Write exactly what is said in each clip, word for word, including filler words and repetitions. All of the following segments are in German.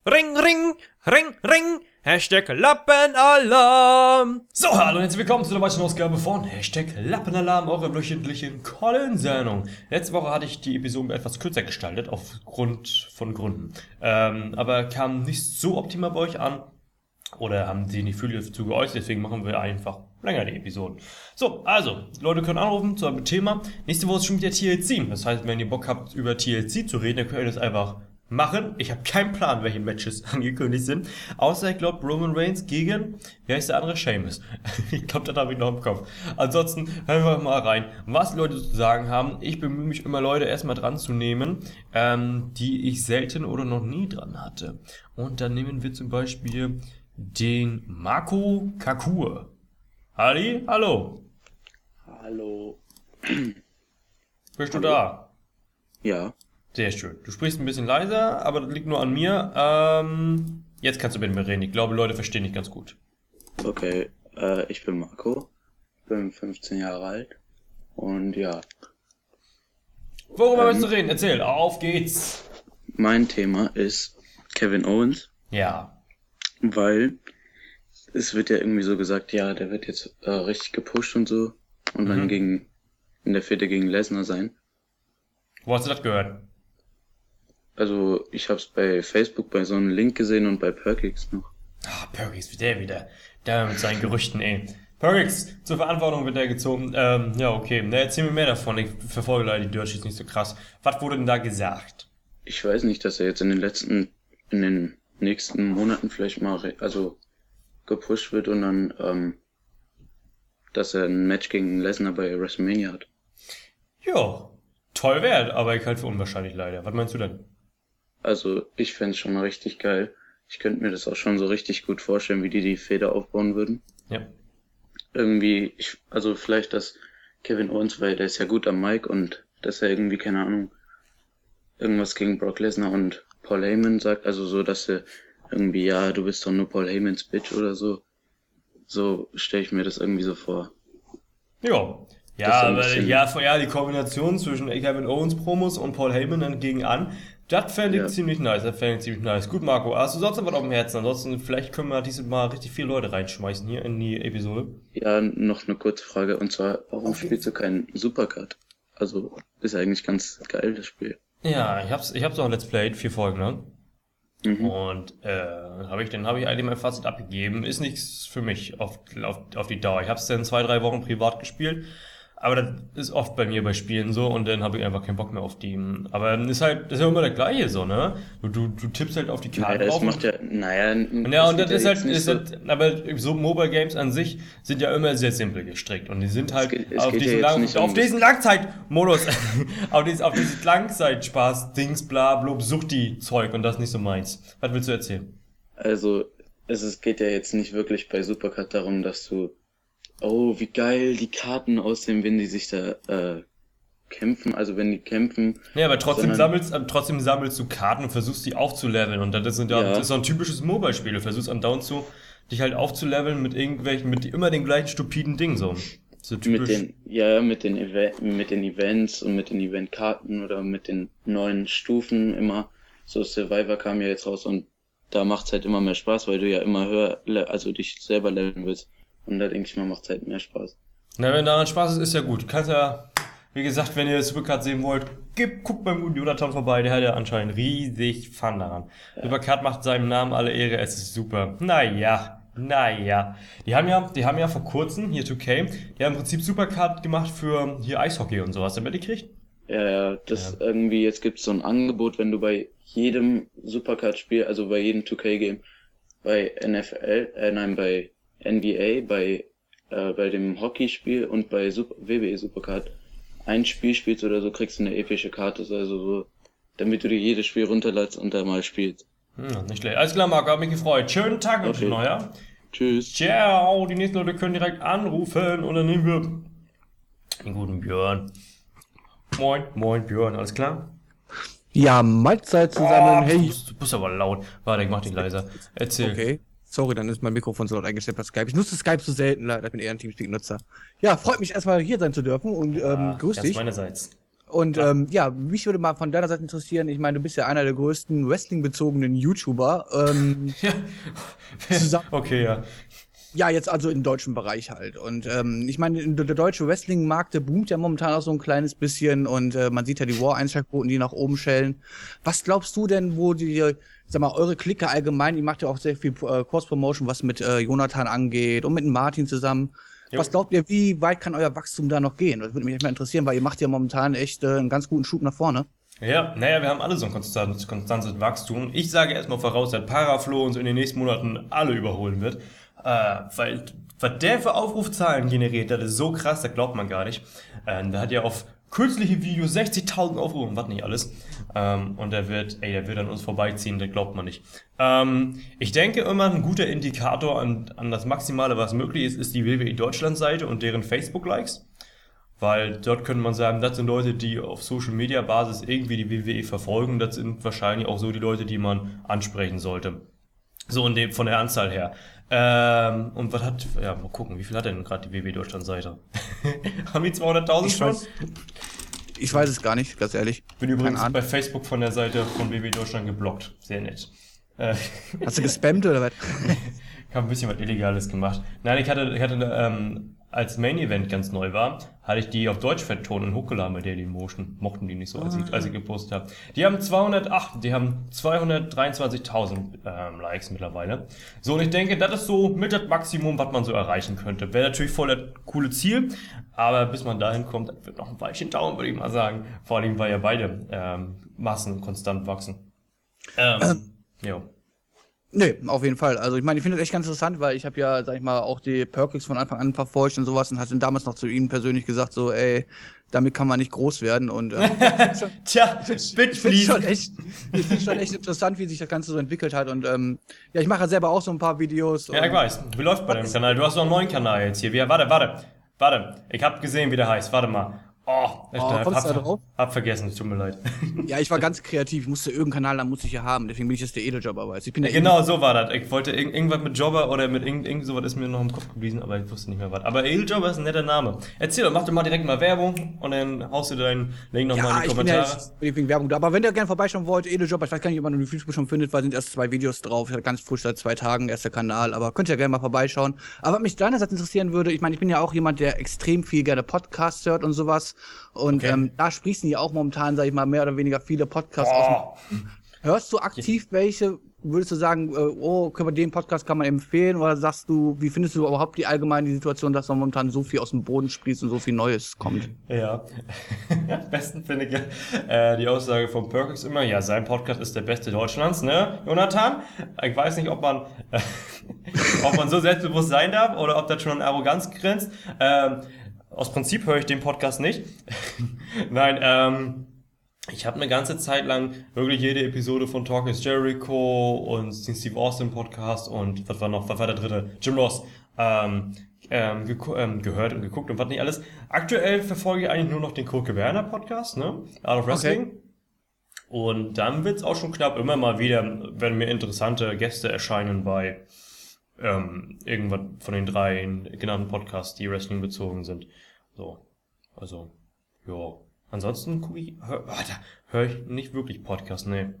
Ring, ring, ring, ring, Hashtag Lappenalarm. So, hallo und herzlich willkommen zu der weiteren Ausgabe von Hashtag Lappenalarm, eurer wöchentlichen Colin-Sendung. Letzte Woche hatte ich die Episode etwas kürzer gestaltet, aufgrund von Gründen. Ähm, aber kam nicht so optimal bei euch an. Oder haben sie nicht viel dazu geäußert, deswegen machen wir einfach länger die Episoden. So, also, Leute können anrufen zu einem Thema. Nächste Woche ist schon wieder T L C. Das heißt, wenn ihr Bock habt, über T L C zu reden, dann könnt ihr das einfach machen. Ich habe keinen Plan, welche Matches angekündigt sind. Außer, ich glaube, Roman Reigns gegen, wie heißt der andere? Sheamus. Ich glaube, das habe ich noch im Kopf. Ansonsten hören wir mal rein, was die Leute zu sagen haben. Ich bemühe mich immer, Leute erstmal dran zu nehmen, ähm, die ich selten oder noch nie dran hatte. Und dann nehmen wir zum Beispiel den Marco Kakur. Halli, hallo. Hallo. Bist du Hallo. da? Ja. Sehr schön. Du sprichst ein bisschen leiser, aber das liegt nur an mir. Ähm, jetzt kannst du mit mir reden. Ich glaube, Leute verstehen dich ganz gut. Okay, äh, ich bin Marco, bin fünfzehn Jahre alt und ja, Worüber Ähm. willst du reden? Erzähl, auf geht's. mein Thema ist Kevin Owens, Ja. weil es wird ja irgendwie so gesagt, ja, der wird jetzt äh, richtig gepusht und so und dann Mhm. gegen in der Vierte gegen Lesnar sein. Wo hast du das gehört? Also ich hab's bei Facebook bei so einem Link gesehen und bei Perkix noch. Ah, Perkins, wie der wieder. Der mit seinen Gerüchten, ey. Perkins, zur Verantwortung wird der gezogen. Ähm, ja, okay. Na, erzähl mir mehr davon. Ich verfolge leider die Dirt Sheets nicht so krass. Was wurde denn da gesagt? Ich weiß nicht, dass er jetzt in den letzten, in den nächsten Monaten vielleicht mal, re- also gepusht wird und dann, ähm, dass er ein Match gegen Lesnar bei WrestleMania hat. Ja, toll wert, aber ich halte für unwahrscheinlich leider. Was meinst du denn? Also ich fänd's schon mal richtig geil. Ich könnte mir das auch schon so richtig gut vorstellen, wie die die Feder aufbauen würden. Ja. Irgendwie, ich, also vielleicht, dass Kevin Owens, weil der ist ja gut am Mic und dass er irgendwie, keine Ahnung, irgendwas gegen Brock Lesnar und Paul Heyman sagt, also so, dass er irgendwie, ja, du bist doch nur Paul Heymans Bitch oder so. So stelle ich mir das irgendwie so vor. Ja. Das Ja, ist ein aber bisschen- ja, vor- ja, die Kombination zwischen Kevin Owens Promos und Paul Heyman dann gegen an, das fände ich Ja. ziemlich nice, das fände ich ziemlich nice. Gut, Marco, hast du sonst noch was auf dem Herzen? Ansonsten, vielleicht können wir dieses Mal richtig viele Leute reinschmeißen hier in die Episode. Ja, noch eine kurze Frage, und zwar, warum spielst du keinen Supercard? Also, ist eigentlich ganz geil, das Spiel. Ja, ich hab's, ich hab's auch Let's Played, vier Folgen, ne? Mhm. Und äh, habe ich, dann habe ich eigentlich mein Fazit abgegeben. Ist nichts für mich auf, auf, auf die Dauer. Ich habe es dann zwei, drei Wochen privat gespielt. Aber das ist oft bei mir bei Spielen so und dann habe ich einfach keinen Bock mehr auf die. Aber ist halt, das ist ja immer das Gleiche so, ne? Du, du, du tippst halt auf die Karte Naja, das drauf. macht ja, naja, Und ja, und das ist halt, jetzt nicht ist so, halt, aber so Mobile Games an sich sind ja immer sehr simpel gestrickt und die sind halt geht- es auf geht ja diesen, jetzt lang, nicht auf um- diesen Langzeitmodus, auf dieses, auf dieses Langzeitspaß, Dings, bla, blub, Suchti-Zeug und das nicht so meins. Was willst du erzählen? also, es ist, geht ja jetzt nicht wirklich bei Supercard darum, dass du, oh, wie geil die Karten aussehen, wenn die sich da, äh, kämpfen, also wenn die kämpfen, Ja, aber trotzdem Sondern- sammelst, äh, trotzdem sammelst du Karten und versuchst die aufzuleveln und das sind ja, Ja. das ist so ein typisches Mobile-Spiel. Du versuchst andauernd zu, dich halt aufzuleveln mit irgendwelchen, mit immer den gleichen stupiden Dingen so. So typisch. mit den, ja, mit den, Eve mit den Events und mit den Eventkarten oder mit den neuen Stufen immer. So Survivor kam ja jetzt raus und da macht's halt immer mehr Spaß, weil du ja immer höher, le- also dich selber leveln willst. Und da denke ich mal, macht's halt mehr Spaß. Na, wenn daran Spaß ist, ist ja gut. Du kannst ja, wie gesagt, wenn ihr Supercard sehen wollt, gib, guckt beim guten Jonathan vorbei, der hat ja anscheinend riesig Fun daran. Supercard macht seinem Namen alle Ehre, es ist super. Naja, naja. Die haben ja, die haben ja vor kurzem, hier zwei K, die haben im Prinzip Supercard gemacht für hier Eishockey und sowas. Hast du mitgekriegt? Ja, ja, das irgendwie, jetzt gibt's so ein Angebot, wenn du bei jedem Supercard-Spiel, also bei jedem zwei K-Game, bei N F L, äh, nein, bei N B A, bei, äh, bei dem Hockeyspiel und bei Super W W E Supercard ein Spiel spielst oder so, kriegst du eine epische Karte, also so, damit du dir jedes Spiel runterladst und da mal spielst. Hm, nicht schlecht. Alles klar, Marco, hat mich gefreut. Schönen Tag wünsche ich Okay. noch, ja? Tschüss. Ciao, die nächsten Leute können direkt anrufen und dann nehmen wir den guten Björn. Moin, moin Björn, alles klar? Ja, Mahlzeit zusammen. Oh, Hey. Du bist, du bist aber laut. Warte, ich mach dich leiser. Erzähl. Okay. Sorry, dann ist mein Mikrofon so laut eingestellt bei Skype. Ich nutze Skype so selten, leider. Ich bin eher ein Teamspeak-Nutzer. Ja, freut mich erstmal hier sein zu dürfen und ähm, Ah, grüß ganz dich. meinerseits. Und ähm, ja, mich würde mal von deiner Seite interessieren, ich meine, du bist ja einer der größten Wrestling-bezogenen YouTuber. Ähm, Ja. zusammen, Okay, ja. ja, jetzt also im deutschen Bereich halt. Und ähm, ich meine, der, der deutsche Wrestling-Markt, der boomt ja momentan auch so ein kleines bisschen. Und äh, man sieht ja die War-Einschaltquoten, die nach oben schellen. Was glaubst du denn, wo die, sag mal, eure Clique allgemein, die macht ja auch sehr viel äh, Cross-Promotion, was mit äh, Jonathan angeht und mit dem Martin zusammen. Jo. Was glaubt ihr, wie weit kann euer Wachstum da noch gehen? Das würde mich echt mal interessieren, weil ihr macht ja momentan echt äh, einen ganz guten Schub nach vorne. Ja, naja, wir haben alle so ein konstantes, konstantes Wachstum. Ich sage erstmal voraus, dass Paraflo uns in den nächsten Monaten alle überholen wird. Äh, weil, was der für Aufrufzahlen generiert, das ist so krass, das glaubt man gar nicht. Ähm, der hat ja auf kürzliche Videos sechzigtausend Aufrufe und was nicht alles. Ähm, und der wird, ey, der wird an uns vorbeiziehen, das glaubt man nicht. Ähm, ich denke immer, ein guter Indikator an, an das Maximale, was möglich ist, ist die W W E Deutschland-Seite und deren Facebook-Likes. Weil dort könnte man sagen, das sind Leute, die auf Social-Media-Basis irgendwie die W W E verfolgen. Das sind wahrscheinlich auch so die Leute, die man ansprechen sollte. So in dem, von der Anzahl her. Ähm, und was hat, ja, mal gucken, wie viel hat denn gerade die W W E Deutschland-Seite? Haben die zweihunderttausend Ich schon? weiß, ich weiß es gar nicht, ganz ehrlich. Bin übrigens Keine Ahnung. bei Facebook von der Seite von W W E Deutschland geblockt. Sehr nett. Äh, Hast du gespammt oder was? ich habe ein bisschen was Illegales gemacht. Nein, ich hatte, ich hatte ähm, als Main-Event ganz neu war, hatte ich die auf Deutsch vertont und hochgeladen bei Daily Motion. Mochten die nicht so, als ich, als ich gepostet habe. Die haben zweihundertacht, die haben zweihundertdreiundzwanzigtausend ähm, Likes mittlerweile. So, und ich denke, das ist so mit das Maximum, was man so erreichen könnte. Wäre natürlich voll das coole Ziel, aber bis man dahin kommt, das wird noch ein Weilchen dauern, würde ich mal sagen. Vor allem, weil ja beide ähm, Massen konstant wachsen. Ähm, ähm. Jo. Nee, auf jeden Fall. Also ich meine, ich finde das echt ganz interessant, weil ich habe ja, sag ich mal, auch die Perkins von Anfang an verfolgt und sowas und hatte damals noch zu ihnen persönlich gesagt, so, ey, damit kann man nicht groß werden. Und äh, tja, ich finde schon echt, ich finde schon echt interessant, wie sich das Ganze so entwickelt hat. Und ähm, ja, ich mache ja selber auch so ein paar Videos. Ja, ich weiß. Wie läuft bei deinem Kanal? Du hast noch einen neuen Kanal jetzt hier. Wie, warte, warte, warte. Ich hab gesehen, wie der heißt. Warte mal. Oh, ich Oh, hab, kommst du da hab, drauf? hab vergessen, es tut mir leid. Ja, ich war ganz kreativ. Ich musste irgendeinen Kanal, da musste ich ja haben. Deswegen bin ich jetzt der Edeljobber. Also ich bin der Genau, so war das. Ich wollte irg irgendwas mit Jobber oder mit irgend, irgend sowas ist mir noch im Kopf geblieben, aber ich wusste nicht mehr was. Aber Edeljobber ist ein netter Name. Erzähl doch, mach doch mal direkt mal Werbung und dann haust du deinen Link nochmal Ja, in die ich bin ja Kommentare. jetzt wegen Werbung da. Aber wenn ihr gerne vorbeischauen wollt, Edeljobber, ich weiß gar nicht, ob man den Facebook schon findet, weil sind erst zwei Videos drauf. Ich hatte ganz frisch seit zwei Tagen erst der Kanal, aber könnt ihr ja gerne mal vorbeischauen. Aber was mich deinerseits interessieren würde, ich meine, ich bin ja auch jemand, der extrem viel gerne Podcasts hört und sowas. Und Okay. ähm, da sprießen ja auch momentan, sag ich mal, mehr oder weniger viele Podcasts aus. Oh. Hörst du aktiv welche? Würdest du sagen, äh, oh, können wir den Podcast kann man empfehlen? Oder sagst du, wie findest du überhaupt die allgemeine die Situation, dass da momentan so viel aus dem Boden sprießt und so viel Neues kommt? Ja, am besten finde ich ja äh, die Aussage von Perkins immer, ja, sein Podcast ist der beste Deutschlands, ne, Jonathan? Ich weiß nicht, ob man äh, ob man so selbstbewusst sein darf oder ob das schon an Arroganz grenzt. Ähm, aus Prinzip höre ich den Podcast nicht. Nein, ähm, ich habe eine ganze Zeit lang wirklich jede Episode von Talk is Jericho und den Steve Austin Podcast und was war noch, was war der dritte? Jim Ross. Ähm, ähm, ähm, gehört und geguckt und was nicht alles. Aktuell verfolge ich eigentlich nur noch den Kurt Werner Podcast, ne? Art of Wrestling. Okay. Und dann wird's auch schon knapp immer mal wieder, wenn mir interessante Gäste erscheinen bei ähm, irgendwas von den drei genannten Podcasts, die Wrestling bezogen sind. So. Also, ja. Ansonsten gucke ich, hör, höre ich nicht wirklich Podcasts, ne.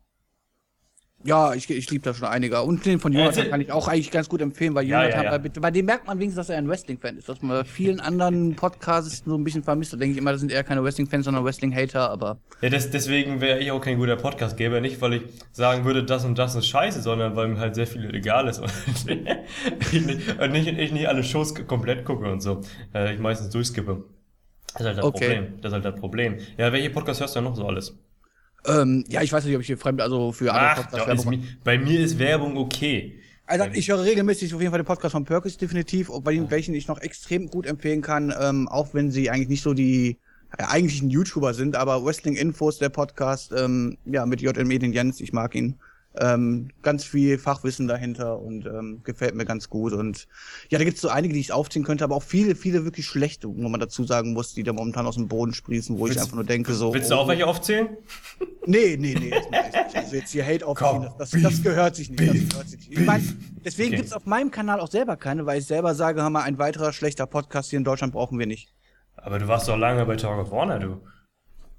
Ja, ich, ich liebe da schon einige. Und den von Jonathan äh, kann ich auch eigentlich ganz gut empfehlen, weil ja, Jonathan, ja, ja. Bei, bei dem merkt man wenigstens, dass er ein Wrestling-Fan ist. Dass man bei vielen anderen Podcasts so ein bisschen vermisst. Da denke ich immer, das sind eher keine Wrestling-Fans, sondern Wrestling-Hater, aber... Ja, das, deswegen wäre ich auch kein guter Podcastgeber. Nicht, weil ich sagen würde, das und das ist scheiße, sondern weil mir halt sehr viel egal ist. Und ich nicht, und nicht, ich nicht alle Shows komplett gucke und so. Äh, ich meistens durchskippe. Das ist halt das okay. Problem. Das ist halt das Problem. Ja, welche Podcasts hörst du denn noch so alles? Ähm, ja, ich weiß nicht, ob ich hier fremd, also für andere Podcasts Werbung mi- Bei mir ist Werbung okay. Also ich höre regelmäßig auf jeden Fall den Podcast von Perkins definitiv, bei den, welchen ich noch extrem gut empfehlen kann, ähm, auch wenn sie eigentlich nicht so die äh, eigentlichen YouTuber sind, aber Wrestling Infos, der Podcast, ähm, ja, mit J M E, den Jens, ich mag ihn. Ähm, ganz viel Fachwissen dahinter und ähm, gefällt mir ganz gut. Und ja, da gibt es so einige, die ich aufziehen könnte, aber auch viele, viele wirklich schlechte, wo man dazu sagen muss, die da momentan aus dem Boden sprießen, wo willst, ich einfach nur denke, so. Willst du auch oh, welche aufzählen? Nee, nee, nee, das mache ich nicht. Also jetzt hier Hate aufziehen, das, das, das gehört sich nicht. Das gehört sich nicht. Ich mein, deswegen okay. gibt's auf meinem Kanal auch selber keine, weil ich selber sage, hör mal, ein weiterer schlechter Podcast hier in Deutschland brauchen wir nicht. Aber du warst doch lange bei Talk of Warner, du.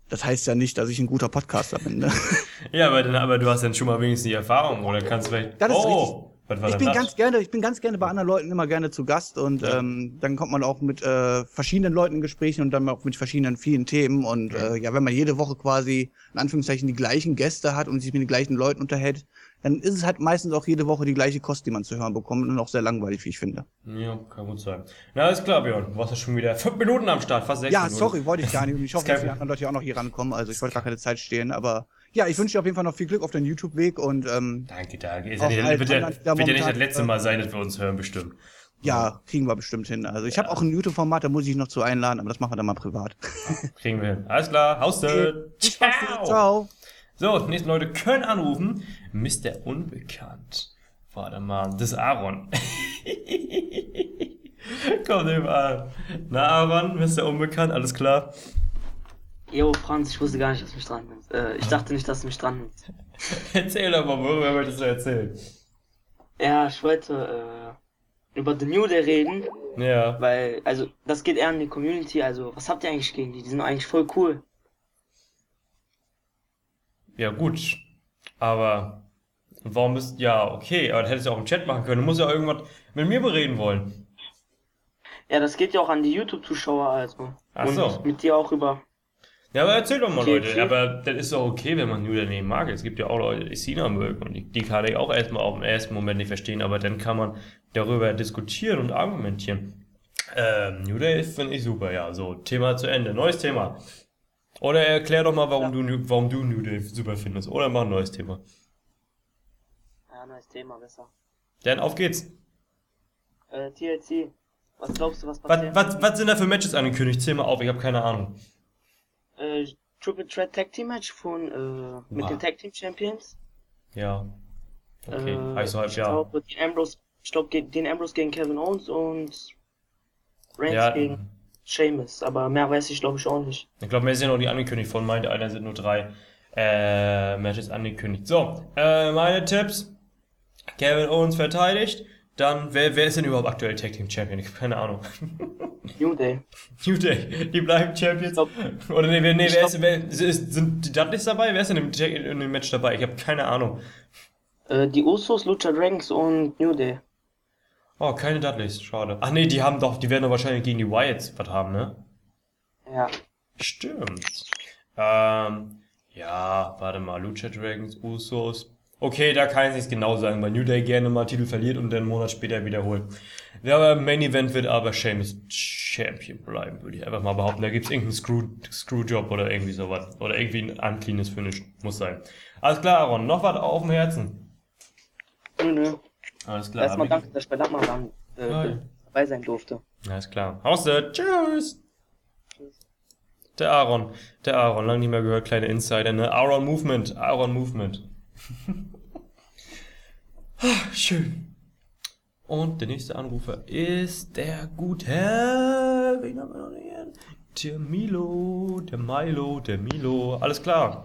das heißt ja nicht, dass ich ein guter Podcaster bin. Ne? Ja, aber, dann, aber du hast dann schon mal wenigstens die Erfahrung oder kannst vielleicht. Das ist Oh! Was war Ich denn bin das? ganz gerne, ich bin ganz gerne bei anderen Leuten immer gerne zu Gast und Ja. ähm, dann kommt man auch mit äh, verschiedenen Leuten in Gesprächen und dann auch mit verschiedenen vielen Themen und Ja. äh, ja, wenn man jede Woche quasi in Anführungszeichen die gleichen Gäste hat und sich mit den gleichen Leuten unterhält, dann ist es halt meistens auch jede Woche die gleiche Kost, die man zu hören bekommt und auch sehr langweilig, wie ich finde. Ja, kann gut sein. Na, alles klar, Björn. Du warst ja schon wieder fünf Minuten am Start, fast sechs Ja, Minuten. sorry, wollte ich gar nicht und ich hoffe, kein dass die anderen Leute ja auch noch hier rankommen, also ich wollte gar keine Zeit stehlen, aber ja, ich wünsche dir auf jeden Fall noch viel Glück auf deinem YouTube-Weg und ähm, Danke, danke. Ist ja Auch nicht, halt wird, ja, anderen, die da wird ja nicht das momentan- letzte Mal sein, dass wir uns hören, bestimmt. ja, kriegen wir bestimmt hin. Also ich habe auch ein YouTube-Format, da muss ich noch zu einladen, aber das machen wir dann mal privat. Kriegen wir hin. Alles klar, Hauste. Ciao. Ciao. So, die nächsten Leute können anrufen. Mister Unbekannt. Warte mal, das ist Aaron. Komm, nehmen wir an. Na, Aaron, Mister Unbekannt, alles klar. Jo, Franz, ich wusste gar nicht, dass du mich dran nimmst. Äh, ich dachte nicht, dass du mich dran nimmst. Erzähl doch mal, worüber möchtest du erzählen? Ja, ich wollte äh, über The New Day reden, Ja. weil, also, das geht eher an die Community. Also, was habt ihr eigentlich gegen die? Die sind eigentlich voll cool. Ja, gut. Aber warum bist. Ja, okay, aber das hättest du auch im Chat machen können. Du musst ja irgendwas mit mir bereden wollen. Ja, das geht ja auch an die YouTube-Zuschauer, also. Ach Und so. mit dir auch über. Ja, aber erzähl doch mal, Okay, Leute. okay. Aber das ist doch okay, wenn man New Day mag. Es gibt ja auch Leute, die Cena mögen. Und die, die kann ich auch erstmal auf den ersten Moment nicht verstehen. Aber dann kann man darüber diskutieren und argumentieren. Ähm, New Day finde ich super, ja. So, Thema zu Ende. Neues Thema. Oder erklär doch mal, warum, Ja. du, warum du New Day super findest. Oder mach ein neues Thema. Ja, neues Thema, besser. Dann auf geht's. Äh, T L C. Was glaubst du, was Was, passiert? was, was sind da für Matches angekündigt? Zähl mal auf, ich habe keine Ahnung. Äh, Triple Threat Tag Team Match von, äh, mit Wow. den Tag Team Champions. Ja. Okay, Äh, heißt so halb ich ja. glaube, den Ambrose, ich glaube, ge- den Ambrose gegen Kevin Owens und Reigns Ja, gegen Sheamus. Aber mehr weiß ich, glaube ich, auch nicht. ich glaube, mehr sind noch die angekündigt. Von meinte einer sind nur drei äh, Matches angekündigt. So, äh, meine Tipps. Kevin Owens verteidigt. Dann, wer, wer ist denn überhaupt aktuell Tag Team Champion? Ich habe keine Ahnung. New Day. New Day, die bleiben Champions. glaub- Oder nee, wer, nee, ich wer, glaub- ist, wer ist, sind die Dudleys dabei? Wer ist denn im, Tag- in dem Match dabei? Ich habe keine Ahnung. Äh, die Usos, Lucha Dragons und New Day. Oh, keine Dudleys, schade. Ach nee, die haben doch, die werden doch wahrscheinlich gegen die Wyatts was haben, ne? Ja. Stimmt. Ähm, ja, warte mal, Lucha Dragons, Usos. Okay, da kann ich es genau sagen, weil New Day gerne mal Titel verliert und dann einen Monat später wiederholt. Ja, aber im Main Event wird aber Sheamus Champion bleiben, würde ich einfach mal behaupten. Da gibt's irgendeinen Screw, Screwjob oder irgendwie sowas. Oder irgendwie ein uncleanes Finish. Muss sein. Alles klar, Aaron, noch was auf dem Herzen? Nö, nö. Alles klar. Erstmal Wie- danke, dass ich bei Lappmann äh, Ja, ja. dabei sein durfte. Alles klar. Hauste, tschüss. Der Aaron, der Aaron, lange nicht mehr gehört, kleine Insider, ne? Aaron Movement, Aaron Movement. Ah, schön. Und der nächste Anrufer ist der gute, wen haben wir noch hier? Der Milo, der Milo, der Milo, alles klar.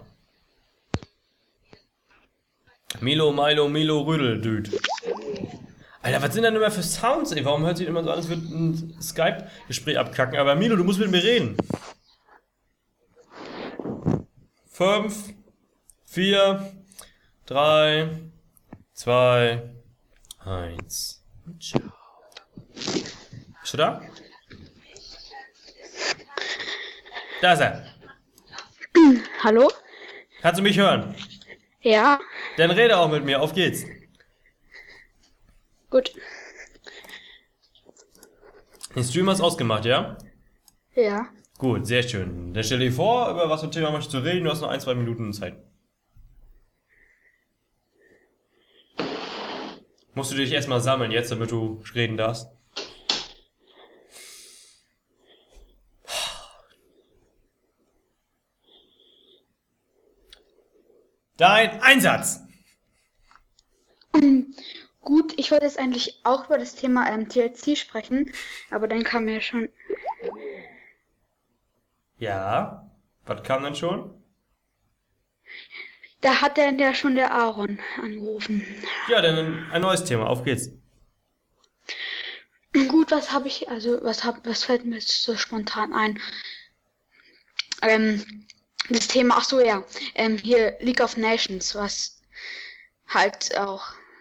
Milo, Milo, Milo, Rüdel, Dude. Alter, was sind denn immer für Sounds, ey? Warum hört sich immer so an, als würde ein Skype-Gespräch abkacken? Aber Milo, du musst mit mir reden. Fünf, vier, drei, zwei, eins. Ciao. Bist du da? Da ist er. Hallo? Kannst du mich hören? Ja, Dann rede auch mit mir. Auf geht's. gut. Den Stream hast du ausgemacht, ja? Ja. Gut, sehr schön. Dann stell dir vor, über was für ein Thema möchtest du reden. Du hast noch ein, zwei Minuten Zeit. Musst du dich erstmal sammeln jetzt, damit du reden darfst? Dein Einsatz! Gut, ich wollte jetzt eigentlich auch über das Thema ähm, T L C sprechen, aber dann kam mir schon. Ja, was kam denn schon? Da hat dann ja schon der Aaron angerufen. Ja, dann ein neues Thema. Auf geht's. Gut, was habe ich, also was hab, was fällt mir jetzt so spontan ein? Ähm, das Thema, ach so, ja, ähm, hier League of Nations, was halt auch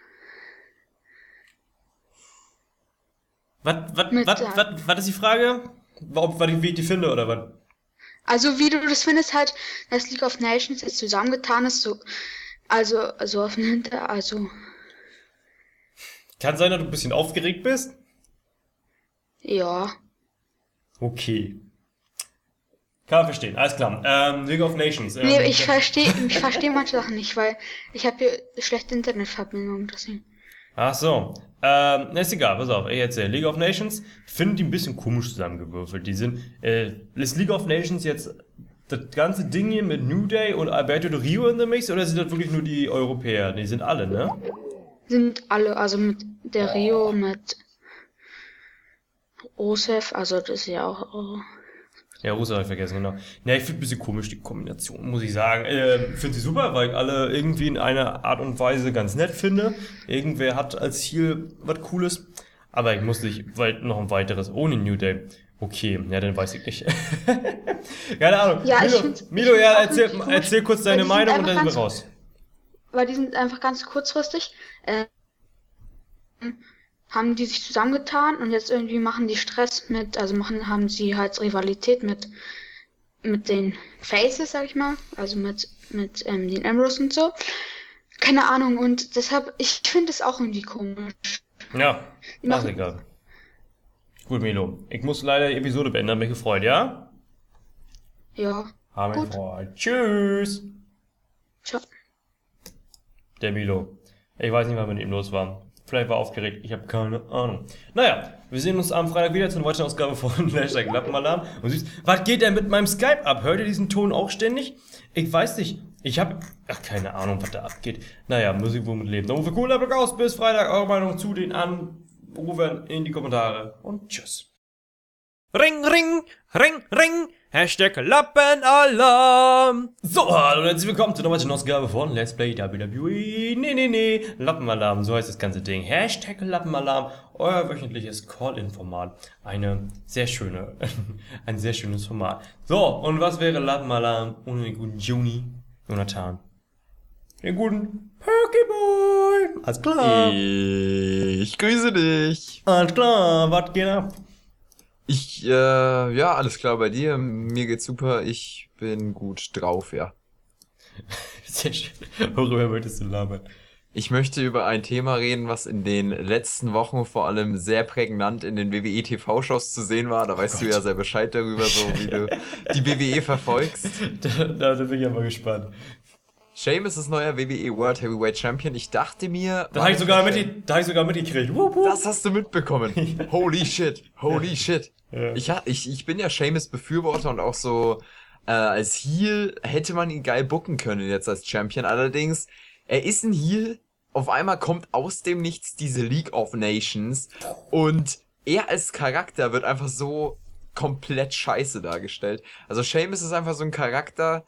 Was, was, mit, was, äh, was, was ist die Frage? Ob, was ich, wie ich die finde, oder was? also wie du das findest halt, dass League of Nations jetzt zusammengetan ist, so, also, also auf den Hinter, also, Kann sein, dass du ein bisschen aufgeregt bist? ja. Okay. Kann man verstehen, alles klar. Ähm, League of Nations. Ähm, Nee, ich verstehe, ich verstehe manche Sachen nicht, weil ich habe hier schlechte Internetverbindung, deswegen. Ach so. Ähm, ist egal, pass auf, ich erzähle. League of Nations, finde die ein bisschen komisch zusammengewürfelt. Die sind, äh, ist League of Nations jetzt das ganze Ding hier mit New Day und Alberto Del Rio in der Mix, oder sind das wirklich nur die Europäer? Die sind alle, ne? Sind alle, also mit der Rio, mit Osef, also das ist ja auch, oh, Ja, Russe habe ich vergessen, genau. Ja, ich finde ein bisschen komisch die Kombination, muss ich sagen. Äh, finde sie super, weil ich alle irgendwie in einer Art und Weise ganz nett finde. Irgendwer hat als Ziel was Cooles. Aber ich muss nicht weit, noch ein weiteres ohne New Day. Okay, ja, dann weiß ich nicht. Keine Ahnung. Ja, ich Milo, find's- ich Milo find's ja, auch erzähl, nicht komisch, erzähl kurz weil deine die sind Meinung und einfach dann sind wir ganz- raus. weil die sind einfach ganz kurzfristig, äh, haben die sich zusammengetan und jetzt irgendwie machen die Stress mit, also machen, haben sie halt Rivalität mit, mit den Faces, sag ich mal, also mit, mit ähm, den Ambrose und so. Keine Ahnung, und deshalb, ich finde es auch irgendwie komisch. Ja, Die ach machen- egal. Gut, Milo. Ich muss leider die Episode beenden, hab mich gefreut, ja? Ja, Hab mich Gut. gefreut. Tschüss. ciao. Der Milo. Ich weiß nicht, was mit ihm los war. Vielleicht war er aufgeregt, ich habe keine Ahnung. Naja, wir sehen uns am Freitag wieder zu einer weiteren Ausgabe von Hashtag Lappenalarm. Und süß, was geht denn mit meinem Skype ab? Hört ihr diesen Ton auch ständig? Ich weiß nicht. Ich habe ach, keine Ahnung, was da abgeht. Naja, muss ich wohl mit leben. Dann rufe cooler Blick aus. Bis Freitag. Eure Meinung zu den Anrufern in die Kommentare. Und tschüss. Ring, ring, ring, ring. Hashtag Lappenalarm. So, hallo und herzlich willkommen zu einer weiteren Ausgabe von Let's Play W W E. Nee, nee, nee. Lappenalarm, so heißt das ganze Ding. Hashtag Lappenalarm, euer wöchentliches Call-In-Format. Eine sehr schöne, ein sehr schönes Format. So, und was wäre Lappenalarm ohne den guten Juni, Jonathan? Den guten Perky-Boy. Alles klar. Ich grüße dich. Alles klar, was geht ab? Ich, äh, ja, alles klar bei dir. Mir geht's super. Ich bin gut drauf, ja. Sehr schön. Worüber möchtest du labern? Ich möchte über ein Thema reden, was in den letzten Wochen vor allem sehr prägnant in den W W E-T V-Shows zu sehen war. Da weißt du ja sehr Bescheid darüber, so wie du die W W E verfolgst. Da, da bin ich aber gespannt. Sheamus ist neuer W W E World Heavyweight Champion. Ich dachte mir... Da habe ich sogar mit, da hab ich sogar mitgekriegt. Wupp, wupp. Das hast du mitbekommen. Holy shit, holy shit. Ja. Ich, ha- ich, ich bin ja Sheamus Befürworter und auch so, äh, als Heel hätte man ihn geil booken können jetzt als Champion. Allerdings, er ist ein Heel, auf einmal kommt aus dem Nichts diese League of Nations und er als Charakter wird einfach so komplett scheiße dargestellt. Also Sheamus ist einfach so ein Charakter,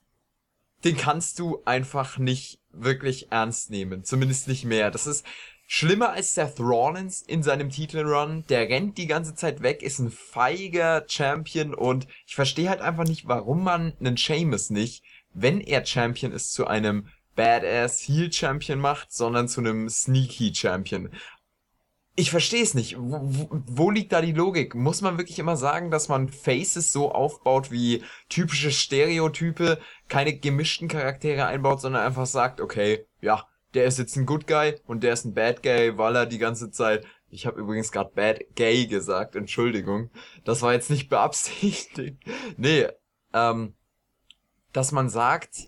den kannst du einfach nicht wirklich ernst nehmen. Zumindest nicht mehr. Das ist schlimmer als Seth Rollins in seinem Titelrun. Der rennt die ganze Zeit weg, ist ein feiger Champion und ich verstehe halt einfach nicht, warum man einen Sheamus nicht, wenn er Champion ist, zu einem Badass Heel Champion macht, sondern zu einem Sneaky Champion. Ich verstehe es nicht. Wo, wo, wo liegt da die Logik? Muss man wirklich immer sagen, dass man Faces so aufbaut wie typische Stereotype, keine gemischten Charaktere einbaut, sondern einfach sagt, okay, ja, der ist jetzt ein Good Guy und der ist ein Bad Guy, weil er die ganze Zeit... Ich habe übrigens gerade Bad Gay gesagt, Entschuldigung. Das war jetzt nicht beabsichtigt. Nee, ähm, dass man sagt,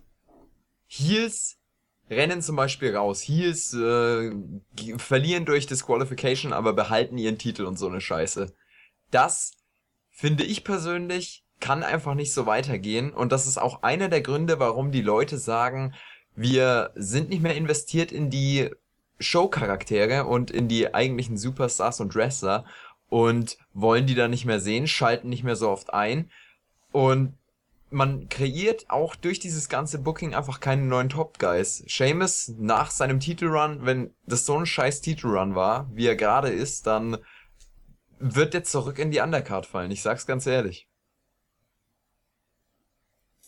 Heels rennen zum Beispiel raus. Heels äh, g- verlieren durch Disqualification, aber behalten ihren Titel und so eine Scheiße. Das, finde ich persönlich, kann einfach nicht so weitergehen. Und das ist auch einer der Gründe, warum die Leute sagen, wir sind nicht mehr investiert in die Show-Charaktere und in die eigentlichen Superstars und Wrestler und wollen die dann nicht mehr sehen, schalten nicht mehr so oft ein. Und man kreiert auch durch dieses ganze Booking einfach keine neuen Top-Guys. Sheamus nach seinem Titelrun, wenn das so ein scheiß Titelrun war, wie er gerade ist, dann wird der zurück in die Undercard fallen. Ich sag's ganz ehrlich.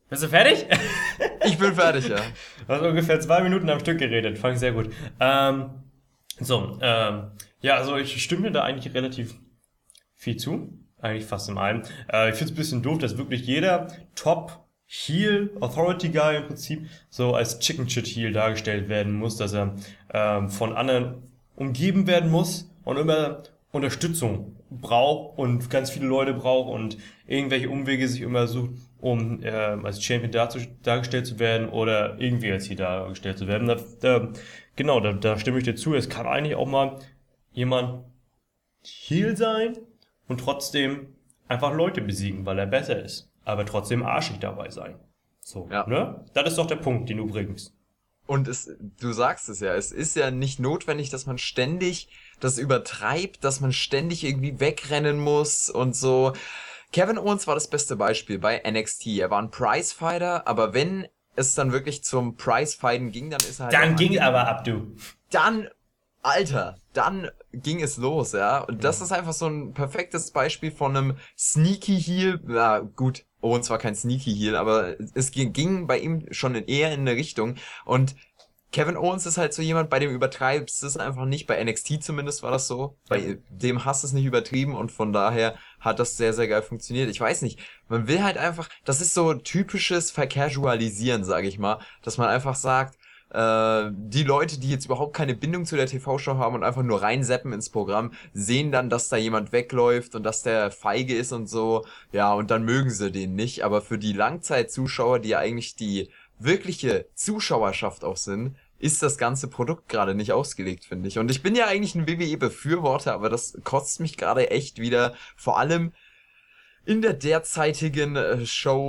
Bist du fertig? Ich bin fertig, ja. Du hast ungefähr zwei Minuten am Stück geredet. Fand ich sehr gut. Ähm, so, ähm, ja, also ich stimme dir da eigentlich relativ viel zu. Eigentlich fast in allem. Äh, ich finde es ein bisschen doof, dass wirklich jeder Top Heel, Authority Guy im Prinzip, so als Chicken Shit Heel dargestellt werden muss, dass er ähm, von anderen umgeben werden muss und immer Unterstützung braucht und ganz viele Leute braucht und irgendwelche Umwege sich immer sucht, um äh, als Champion darzu, dargestellt zu werden oder irgendwie als Heel dargestellt zu werden. Da, da, genau, da, da stimme ich dir zu. Es kann eigentlich auch mal jemand Heel sein und trotzdem einfach Leute besiegen, weil er besser ist. Aber trotzdem arschig dabei sein. So, Ja. ne? Das ist doch der Punkt, den du bringst. Und es, du sagst es ja, es ist ja nicht notwendig, dass man ständig das übertreibt, dass man ständig irgendwie wegrennen muss und so. Kevin Owens war das beste Beispiel bei N X T. Er war ein Prizefighter, aber wenn es dann wirklich zum Prizefighten ging, dann ist er halt... Dann auch- ging aber ab, du. Dann, Alter, dann ging es los, ja. Und das ist einfach so ein perfektes Beispiel von einem Sneaky Heel. Ja, gut, Owens war kein Sneaky Heel, aber es ging, ging bei ihm schon in, eher in eine Richtung. Und Kevin Owens ist halt so jemand, bei dem übertreibst es einfach nicht. Bei N X T zumindest war das so. Bei dem hast du es nicht übertrieben und von daher hat das sehr, sehr geil funktioniert. Ich weiß nicht, man will halt einfach, das ist so typisches Vercasualisieren, sage ich mal, dass man einfach sagt, äh, die Leute, die jetzt überhaupt keine Bindung zu der T V-Show haben und einfach nur reinseppen ins Programm, sehen dann, dass da jemand wegläuft und dass der feige ist und so, ja, und dann mögen sie den nicht. Aber für die Langzeitzuschauer, die ja eigentlich die wirkliche Zuschauerschaft auch sind, ist das ganze Produkt gerade nicht ausgelegt, finde ich. Und ich bin ja eigentlich ein W W E-Befürworter, aber das kotzt mich gerade echt wieder, vor allem in der derzeitigen äh,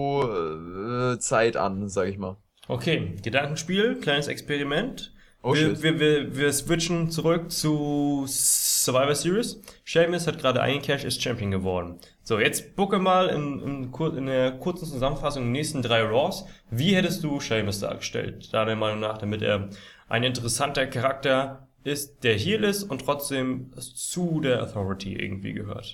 Show-Zeit an, sag ich mal. Okay, Gedankenspiel, kleines Experiment. Oh, wir, shit. wir, wir, wir switchen zurück zu Survivor Series. Sheamus hat gerade eingecashed, ist Champion geworden. So, jetzt bucke mal in, in, kur- in der kurzen Zusammenfassung die nächsten drei Raws. Wie hättest du Sheamus dargestellt, deiner Meinung nach, damit er ein interessanter Charakter ist, der Heel ist und trotzdem zu der Authority irgendwie gehört?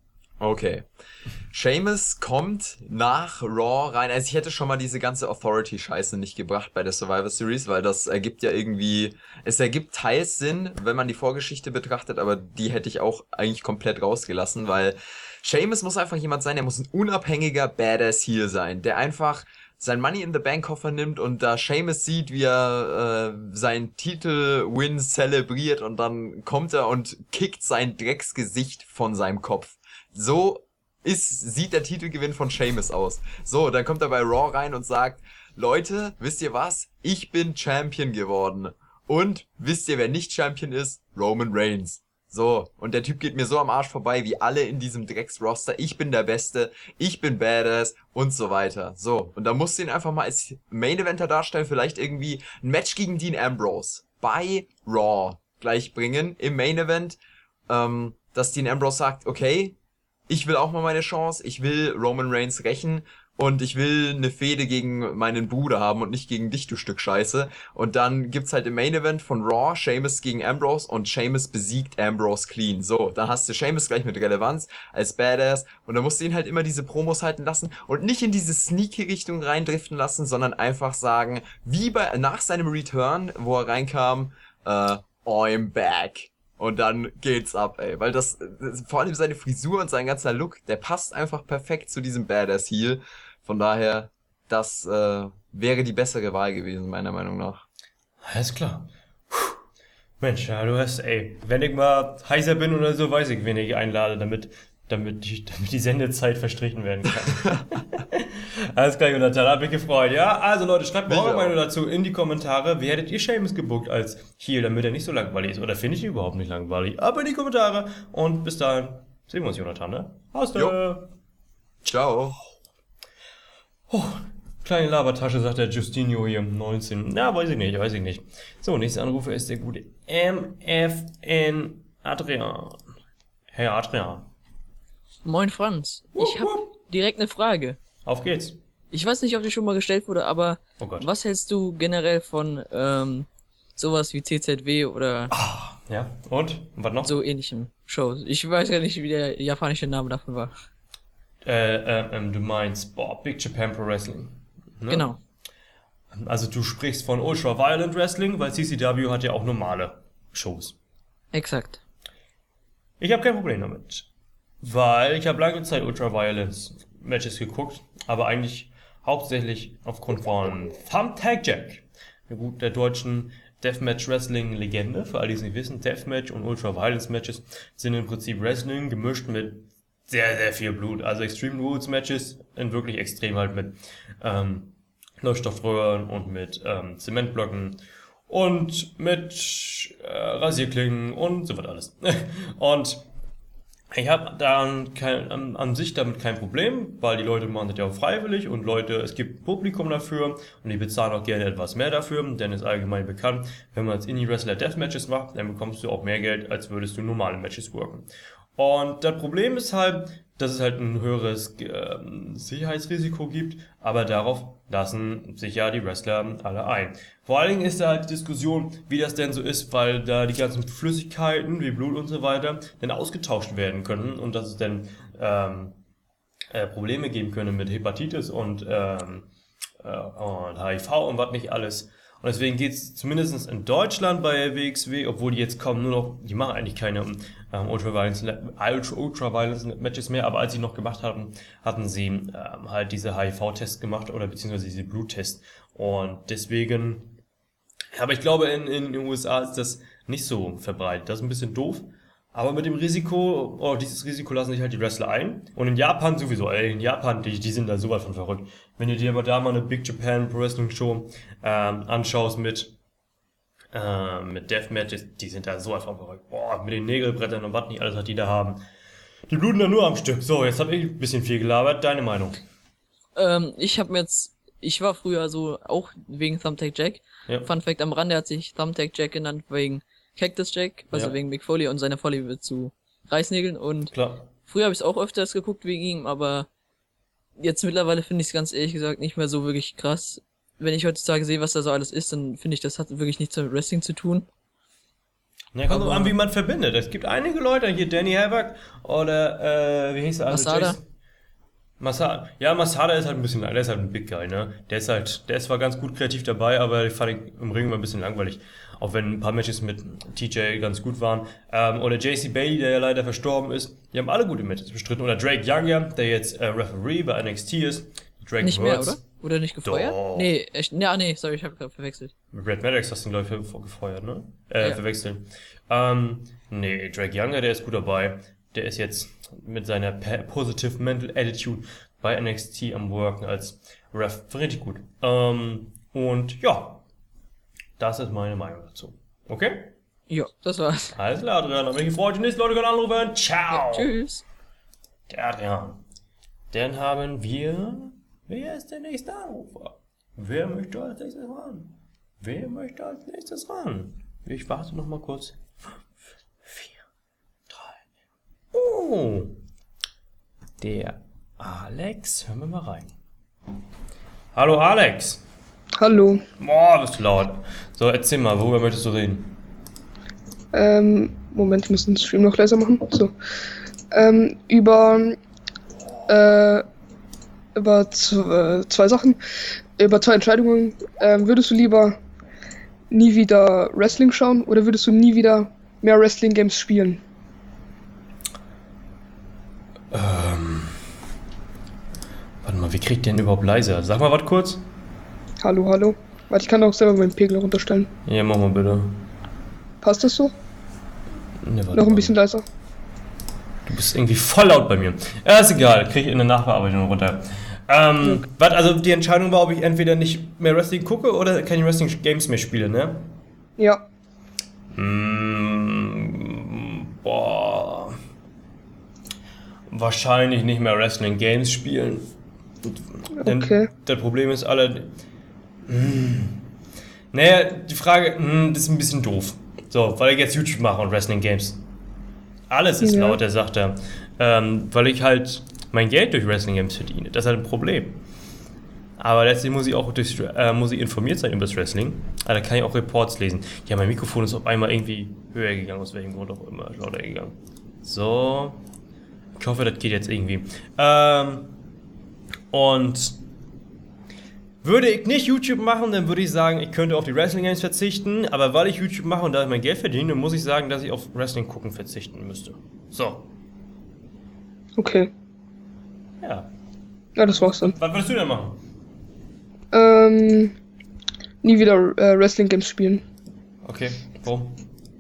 Okay. Sheamus kommt nach Raw rein. Also ich hätte schon mal diese ganze Authority-Scheiße nicht gebracht bei der Survivor Series, weil das ergibt ja irgendwie, es ergibt teils Sinn, wenn man die Vorgeschichte betrachtet, aber die hätte ich auch eigentlich komplett rausgelassen, weil Sheamus muss einfach jemand sein, der muss ein unabhängiger Badass Heel sein, der einfach sein Money in the Bank Koffer nimmt und da Sheamus sieht, wie er äh, seinen Titel-Win zelebriert und dann kommt er und kickt sein Drecksgesicht von seinem Kopf. So ist, sieht der Titelgewinn von Sheamus aus. So, dann kommt er bei Raw rein und sagt, Leute, wisst ihr was? Ich bin Champion geworden. Und wisst ihr, wer nicht Champion ist? Roman Reigns. So, und der Typ geht mir so am Arsch vorbei, wie alle in diesem Drecksroster. Ich bin der Beste, ich bin Badass und so weiter. So, und da musst du ihn einfach mal als Main-Eventer darstellen, vielleicht irgendwie ein Match gegen Dean Ambrose bei Raw gleich bringen im Main-Event, ähm, dass Dean Ambrose sagt, okay, ich will auch mal meine Chance, ich will Roman Reigns rächen und ich will eine Fehde gegen meinen Bruder haben und nicht gegen dich, du Stück Scheiße. Und dann gibt's halt im Main Event von Raw Sheamus gegen Ambrose und Sheamus besiegt Ambrose clean. So, dann hast du Sheamus gleich mit Relevanz als Badass und dann musst du ihn halt immer diese Promos halten lassen und nicht in diese Sneaky-Richtung reindriften lassen, sondern einfach sagen, wie bei nach seinem Return, wo er reinkam, äh, I'm back. Und dann geht's ab, ey. Weil das, das, vor allem seine Frisur und sein ganzer Look, der passt einfach perfekt zu diesem Badass-Heel. Von daher, das äh, wäre die bessere Wahl gewesen, meiner Meinung nach. Alles klar. Puh. Mensch, ja, du hast, ey, wenn ich mal heißer bin oder so, weiß ich, wen ich einlade, damit, damit, die, damit die Sendezeit verstrichen werden kann. Alles klar, Jonathan, hat mich gefreut. Ja, also Leute, schreibt mal Mich eure auch. Meinung dazu in die Kommentare. Wie hättet ihr Sheamus gebuckt als Heel, damit er nicht so langweilig ist? Oder finde ich ihn überhaupt nicht langweilig? Aber in die Kommentare. Und bis dahin sehen wir uns, Jonathan, ne? Aus Jo. der... Ciao. Oh, kleine Labertasche, sagt der Justinio hier, neunzehn. Na, weiß ich nicht, weiß ich nicht. So, nächster Anrufer ist der gute M F N Adrian. Herr Adrian, Moin Franz, ich hab direkt eine Frage. auf geht's. Ich weiß nicht, ob die schon mal gestellt wurde, aber Oh Gott. was hältst du generell von ähm, sowas wie C Z W oder Ja, und? Und was noch? so ähnlichen Shows? Ich weiß ja nicht, wie der japanische Name davon war. Äh, äh, ähm, du meinst, boah, Big Japan Pro Wrestling. Ne? Genau. Also du sprichst von Ultra Violent Wrestling, weil C C W hat ja auch normale Shows. Exakt. Ich habe kein Problem damit, weil ich habe lange Zeit Ultra Violence Matches geguckt, aber eigentlich hauptsächlich aufgrund von Thumbtack Jack, der, gut, der deutschen Deathmatch Wrestling Legende. Für all die es nicht wissen, Deathmatch und Ultra Violence Matches sind im Prinzip Wrestling gemischt mit sehr, sehr viel Blut. Also Extreme Rules Matches in wirklich extrem halt mit ähm, Leuchtstoffröhren und mit ähm, Zementblöcken und mit äh, Rasierklingen und so was alles. Und ich habe dann kein, an, an sich damit kein Problem, weil die Leute machen das ja auch freiwillig und Leute, es gibt Publikum dafür und die bezahlen auch gerne etwas mehr dafür, denn es ist allgemein bekannt, wenn man als Indie-Wrestler Deathmatches macht, dann bekommst du auch mehr Geld, als würdest du normale Matches worken. Und das Problem ist halt, dass es halt ein höheres äh, Sicherheitsrisiko gibt, aber darauf lassen sich ja die Wrestler alle ein. Vor allen Dingen ist da halt die Diskussion, wie das denn so ist, weil da die ganzen Flüssigkeiten wie Blut und so weiter dann ausgetauscht werden können und dass es dann ähm, äh, Probleme geben können mit Hepatitis und, ähm, äh, und H I V und was nicht alles. Und deswegen geht's zumindest in Deutschland bei W X W, obwohl die jetzt kommen nur noch, die machen eigentlich keine ähm, Ultra-Violence Ultra, Ultra Matches mehr, aber als sie noch gemacht haben, hatten sie ähm, halt diese H I V-Tests gemacht oder beziehungsweise diese Bluttests. Und deswegen, aber ich glaube in, in den U S A ist das nicht so verbreitet. Das ist ein bisschen doof. Aber mit dem Risiko, oh, dieses Risiko lassen sich halt die Wrestler ein. Und in Japan sowieso, ey, in Japan, die, die sind da sowas von verrückt. Wenn du dir aber da mal eine Big Japan Pro Wrestling Show ähm, anschaust mit, äh, mit Deathmatches, die sind da sowas von verrückt. Boah, mit den Nägelbrettern und was nicht alles, was die da haben. Die bluten da nur am Stück. So, jetzt habe ich ein bisschen viel gelabert. Deine Meinung? Ähm, ich habe mir jetzt, ich war früher so auch wegen Thumbtack Jack. Ja. Fun Fact am Rande, hat sich Thumbtack Jack genannt wegen Cactus Jack, also Ja. wegen Mick Foley und seiner Vorliebe zu Reißnägeln. Und Klar. früher habe ich es auch öfters geguckt wegen ihm, aber jetzt mittlerweile finde ich es ganz ehrlich gesagt nicht mehr so wirklich krass. Wenn ich heutzutage sehe, was da so alles ist, dann finde ich, das hat wirklich nichts mit Wrestling zu tun. Ja, kommt Aber- an, wie man verbindet. Es gibt einige Leute, hier Danny Havoc oder, äh, wie hieß der andere? Masada. Jason- Masada. Ja, Masada ist halt ein bisschen, der ist halt ein Big Guy, ne? Der ist halt, der ist zwar ganz gut kreativ dabei, aber ich fand ihn im Ring immer ein bisschen langweilig. Auch wenn ein paar Matches mit T J ganz gut waren. Ähm, oder J C Bailey, der ja leider verstorben ist. Die haben alle gute Matches bestritten. Oder Drake Younger, der jetzt äh, Referee bei N X T ist. Drake Nicht mehr, Wurz. oder? Oder nicht gefeuert? Doch. Nee, echt, ja, nee, sorry, ich habe gerade verwechselt. Mit Brad Maddox hast du ihn, glaube ich, ver- gefeuert, ne? Äh, Ja. verwechselt. Ähm, nee, Drake Younger, der ist gut dabei. Der ist jetzt mit seiner pa- Positive Mental Attitude bei N X T am Worken als Ref. Richtig gut. Ähm, und ja, das ist meine Meinung dazu. Okay? Ja, das war's. Alles klar, Adrian. Wenn ich freue, die nächsten Leute können anrufen. Ciao! Ja, tschüss. Der Adrian. Dann haben wir... Wer ist der nächste Anrufer? Wer möchte als nächstes ran? Wer möchte als nächstes ran? Ich warte noch mal kurz. Fünf, vier, drei. Oh! Der Alex. Hören wir mal rein. Hallo Alex. Hallo. Boah, bist du laut. So, erzähl mal, worüber möchtest du reden? Ähm, Moment, ich muss den Stream noch leiser machen. So. Ähm, über, äh, über zwei, zwei Sachen, über zwei Entscheidungen. Ähm, würdest du lieber nie wieder Wrestling schauen oder würdest du nie wieder mehr Wrestling-Games spielen? Ähm. Warte mal, wie kriegt der denn überhaupt leiser? Sag mal was kurz. Hallo, hallo. Warte, ich kann auch selber meinen Pegel runterstellen. Ja, mach mal bitte. Passt das so? Ne, warte Noch ein mal. bisschen leiser. Du bist irgendwie voll laut bei mir. Ja, ist egal, krieg ich in der Nachbearbeitung runter. Ähm, was, also die Entscheidung war, ob ich entweder nicht mehr Wrestling gucke oder keine Wrestling-Games mehr spiele, ne? Ja. Mm, boah. Wahrscheinlich nicht mehr Wrestling-Games spielen. Denn Okay. das Problem ist alle... Mm. Naja, die Frage, mm, das ist ein bisschen doof. So, weil ich jetzt YouTube mache und Wrestling-Games. Alles ist Ja. laut, der sagt er. Ähm, weil ich halt mein Geld durch Wrestling-Games verdiene. Das ist halt ein Problem. Aber letztlich muss ich auch durch, äh, muss ich informiert sein über das Wrestling. Aber da kann ich auch Reports lesen. Ja, mein Mikrofon ist auf einmal irgendwie höher gegangen, aus welchem Grund auch immer, lauter gegangen. So. Ich hoffe, das geht jetzt irgendwie. Ähm, und Würde ich nicht YouTube machen, dann würde ich sagen, ich könnte auf die Wrestling Games verzichten, aber weil ich YouTube mache und da ich mein Geld verdiene, muss ich sagen, dass ich auf Wrestling gucken verzichten müsste. So. Okay. Ja. Ja, das war's dann. Was würdest du denn machen? Ähm, nie wieder äh, Wrestling Games spielen. Okay, warum?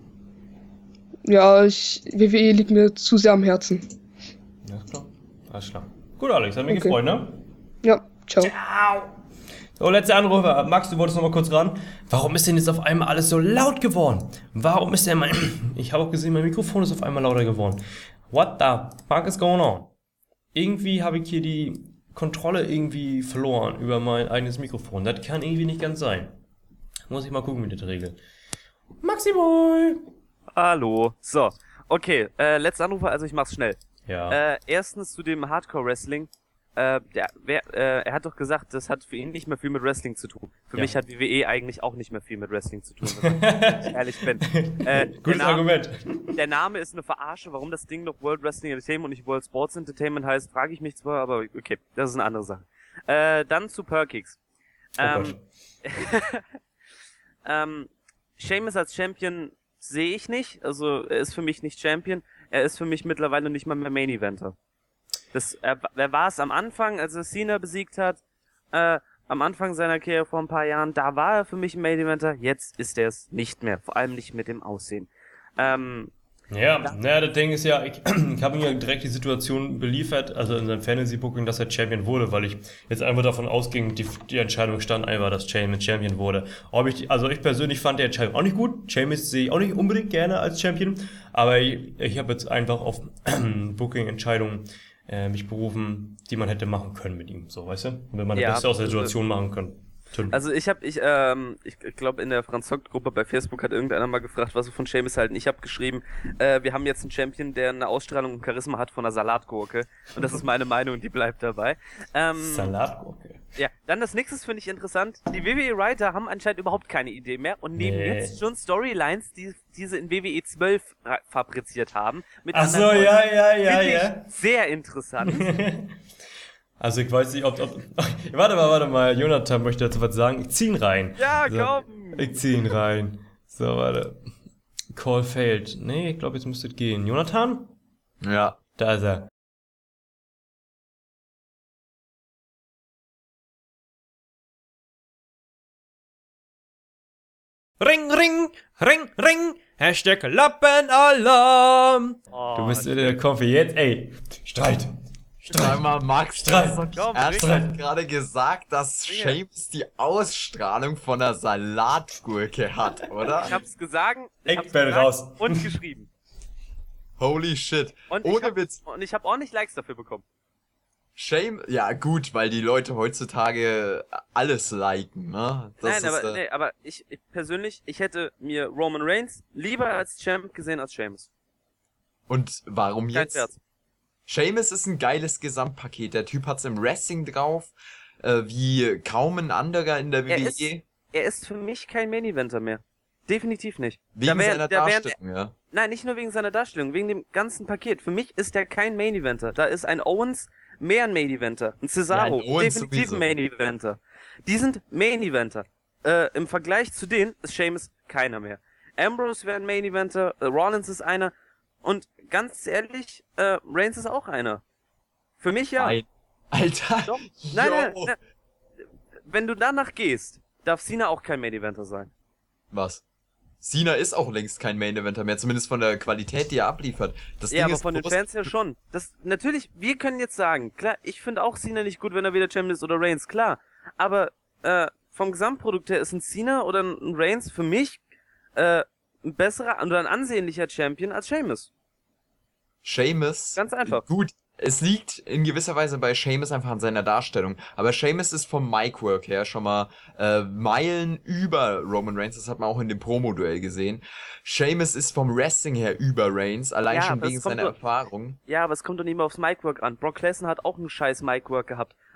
Ja, ich, W W E liegt mir zu sehr am Herzen. Ja, ist klar. Alles klar. Gut, Alex, hat mich Okay. gefreut, ne? Ja, ciao. So, letzter Anrufer. Max, du wolltest noch mal kurz ran. Warum ist denn jetzt auf einmal alles so laut geworden? Warum ist denn mein... Ich habe auch gesehen, mein Mikrofon ist auf einmal lauter geworden. What the fuck is going on? Irgendwie habe ich hier die Kontrolle irgendwie verloren über mein eigenes Mikrofon. Das kann irgendwie nicht ganz sein. Muss ich mal gucken, wie das regelt. Maxi Boy! Hallo. So, okay, äh, letzter Anrufer, also ich mach's schnell. Ja. Äh, erstens zu dem Hardcore-Wrestling. Äh, der, wer, äh, er hat doch gesagt, das hat für ihn nicht mehr viel mit Wrestling zu tun. Für Ja. mich hat W W E eigentlich auch nicht mehr viel mit Wrestling zu tun, wenn ich ehrlich bin. Äh, der Gutes Name- Argument. Der Name ist eine Verarsche. Warum das Ding noch World Wrestling Entertainment und nicht World Sports Entertainment heißt, frage ich mich zwar, aber okay, das ist eine andere Sache. Äh, dann zu Perkix. Oh Ähm, Gott. ähm, Sheamus als Champion sehe ich nicht. Also er ist für mich nicht Champion. Er ist für mich mittlerweile nicht mal mehr Main Eventer. Das, er, er war es am Anfang, als er Cena besiegt hat. Äh, am Anfang seiner Karriere vor ein paar Jahren, da war er für mich ein Main Eventer. Jetzt ist er es nicht mehr. Vor allem nicht mit dem Aussehen. Ähm, Ja, naja, das Ding ist ja, ich, ich habe ihm ja direkt die Situation beliefert, also in seinem Fantasy-Booking, dass er Champion wurde, weil ich jetzt einfach davon ausging, die, die Entscheidung stand einfach, dass Sheamus Champion wurde. Ob ich, die- also ich persönlich fand die Entscheidung auch nicht gut, Sheamus sehe ich auch nicht unbedingt gerne als Champion, aber ich, ich habe jetzt einfach auf Booking-Entscheidungen äh, mich berufen, die man hätte machen können mit ihm, so, weißt du? Und wenn man Ja, das Beste aus der also- Situation machen kann. Also ich habe, ich, ähm, ich glaube in der Franz-Hock-Gruppe bei Facebook hat irgendeiner mal gefragt, was wir von Sheamus halten. Ich habe geschrieben, äh, wir haben jetzt einen Champion, der eine Ausstrahlung und Charisma hat von einer Salatgurke. Und das ist meine Meinung und die bleibt dabei. Ähm, Salatgurke. Ja, dann das nächste finde ich interessant. Die W W E-Writer haben anscheinend überhaupt keine Idee mehr und nehmen Nee. jetzt schon Storylines, die diese in W W E zwölf ra- fabriziert haben. Mit Ach so, anderen ja, Leuten. ja, ja, Finde ich ja. sehr interessant. Also ich weiß nicht, ob, ob warte mal, warte mal, Jonathan möchte dazu was sagen. Ich zieh ihn rein. Ja, so, komm. Ich zieh ihn rein. So, warte. Call failed. Nee, ich glaube, jetzt müsste es gehen. Jonathan? Ja. Da ist er. Ring, ring, ring, ring. Hashtag Lappenalarm. Oh, Du bist in der Konfi jetzt, ey. Streit. Sag mal, Max, du Streit. hast doch nicht Komm, ernsthaft Rick. gerade gesagt, dass Rick. Sheamus die Ausstrahlung von einer Salatgurke hat, oder? Ich hab's gesagt, Ich hab's bin gesagt raus. und geschrieben. Holy shit. Und ich Ohne hab, Witz. Und ich habe ordentlich Likes dafür bekommen. Shame, ja gut, weil die Leute heutzutage alles liken, ne? Das Nein, ist, aber, äh, nee, aber ich, ich persönlich, ich hätte mir Roman Reigns lieber als Champ gesehen als Sheamus. Und warum Kein jetzt? Scherz. Sheamus ist ein geiles Gesamtpaket. Der Typ hat's im Wrestling drauf, äh, wie kaum ein anderer in der Er W W ist, E. er ist für mich kein Main Eventer mehr. Definitiv nicht. Wegen Da wär- seiner da wären- Darstellung, ja. Nein, nicht nur wegen seiner Darstellung, wegen dem ganzen Paket. Für mich ist der kein Main Eventer. Da ist ein Owens mehr ein Main Eventer. Ein Cesaro, Ja, ein Owens definitiv sowieso. ein Main Eventer. Die sind Main Eventer. Äh, im Vergleich zu denen ist Sheamus keiner mehr. Ambrose wäre ein Main Eventer, äh, Rollins ist einer. Und ganz ehrlich, äh, Reigns ist auch einer. Für mich ja. Nein. Alter. Doch. Nein, nein, Yo. nein. Wenn du danach gehst, darf Cena auch kein Main Eventer sein. Was? Cena ist auch längst kein Main Eventer mehr, zumindest von der Qualität, die er abliefert. Das Ja, Ding aber ist von den bloß- Fans her schon. Das, natürlich, wir können jetzt sagen, klar, ich finde auch Cena nicht gut, wenn er wieder Champion ist oder Reigns, klar. Aber, äh, vom Gesamtprodukt her ist ein Cena oder ein Reigns für mich, äh, ein besserer oder ein ansehnlicher Champion als Sheamus. Sheamus. Ganz einfach. Gut, es liegt in gewisser Weise bei Sheamus einfach an seiner Darstellung. Aber Sheamus ist vom Micwork her schon mal äh, Meilen über Roman Reigns. Das hat man auch in dem Promo-Duell gesehen. Sheamus ist vom Wrestling her über Reigns, allein Ja, schon aber es wegen kommt seiner nur- Erfahrung. Ja, aber es kommt doch nicht mehr aufs Micwork an. Brock Lesnar hat auch einen scheiß Micwork gehabt.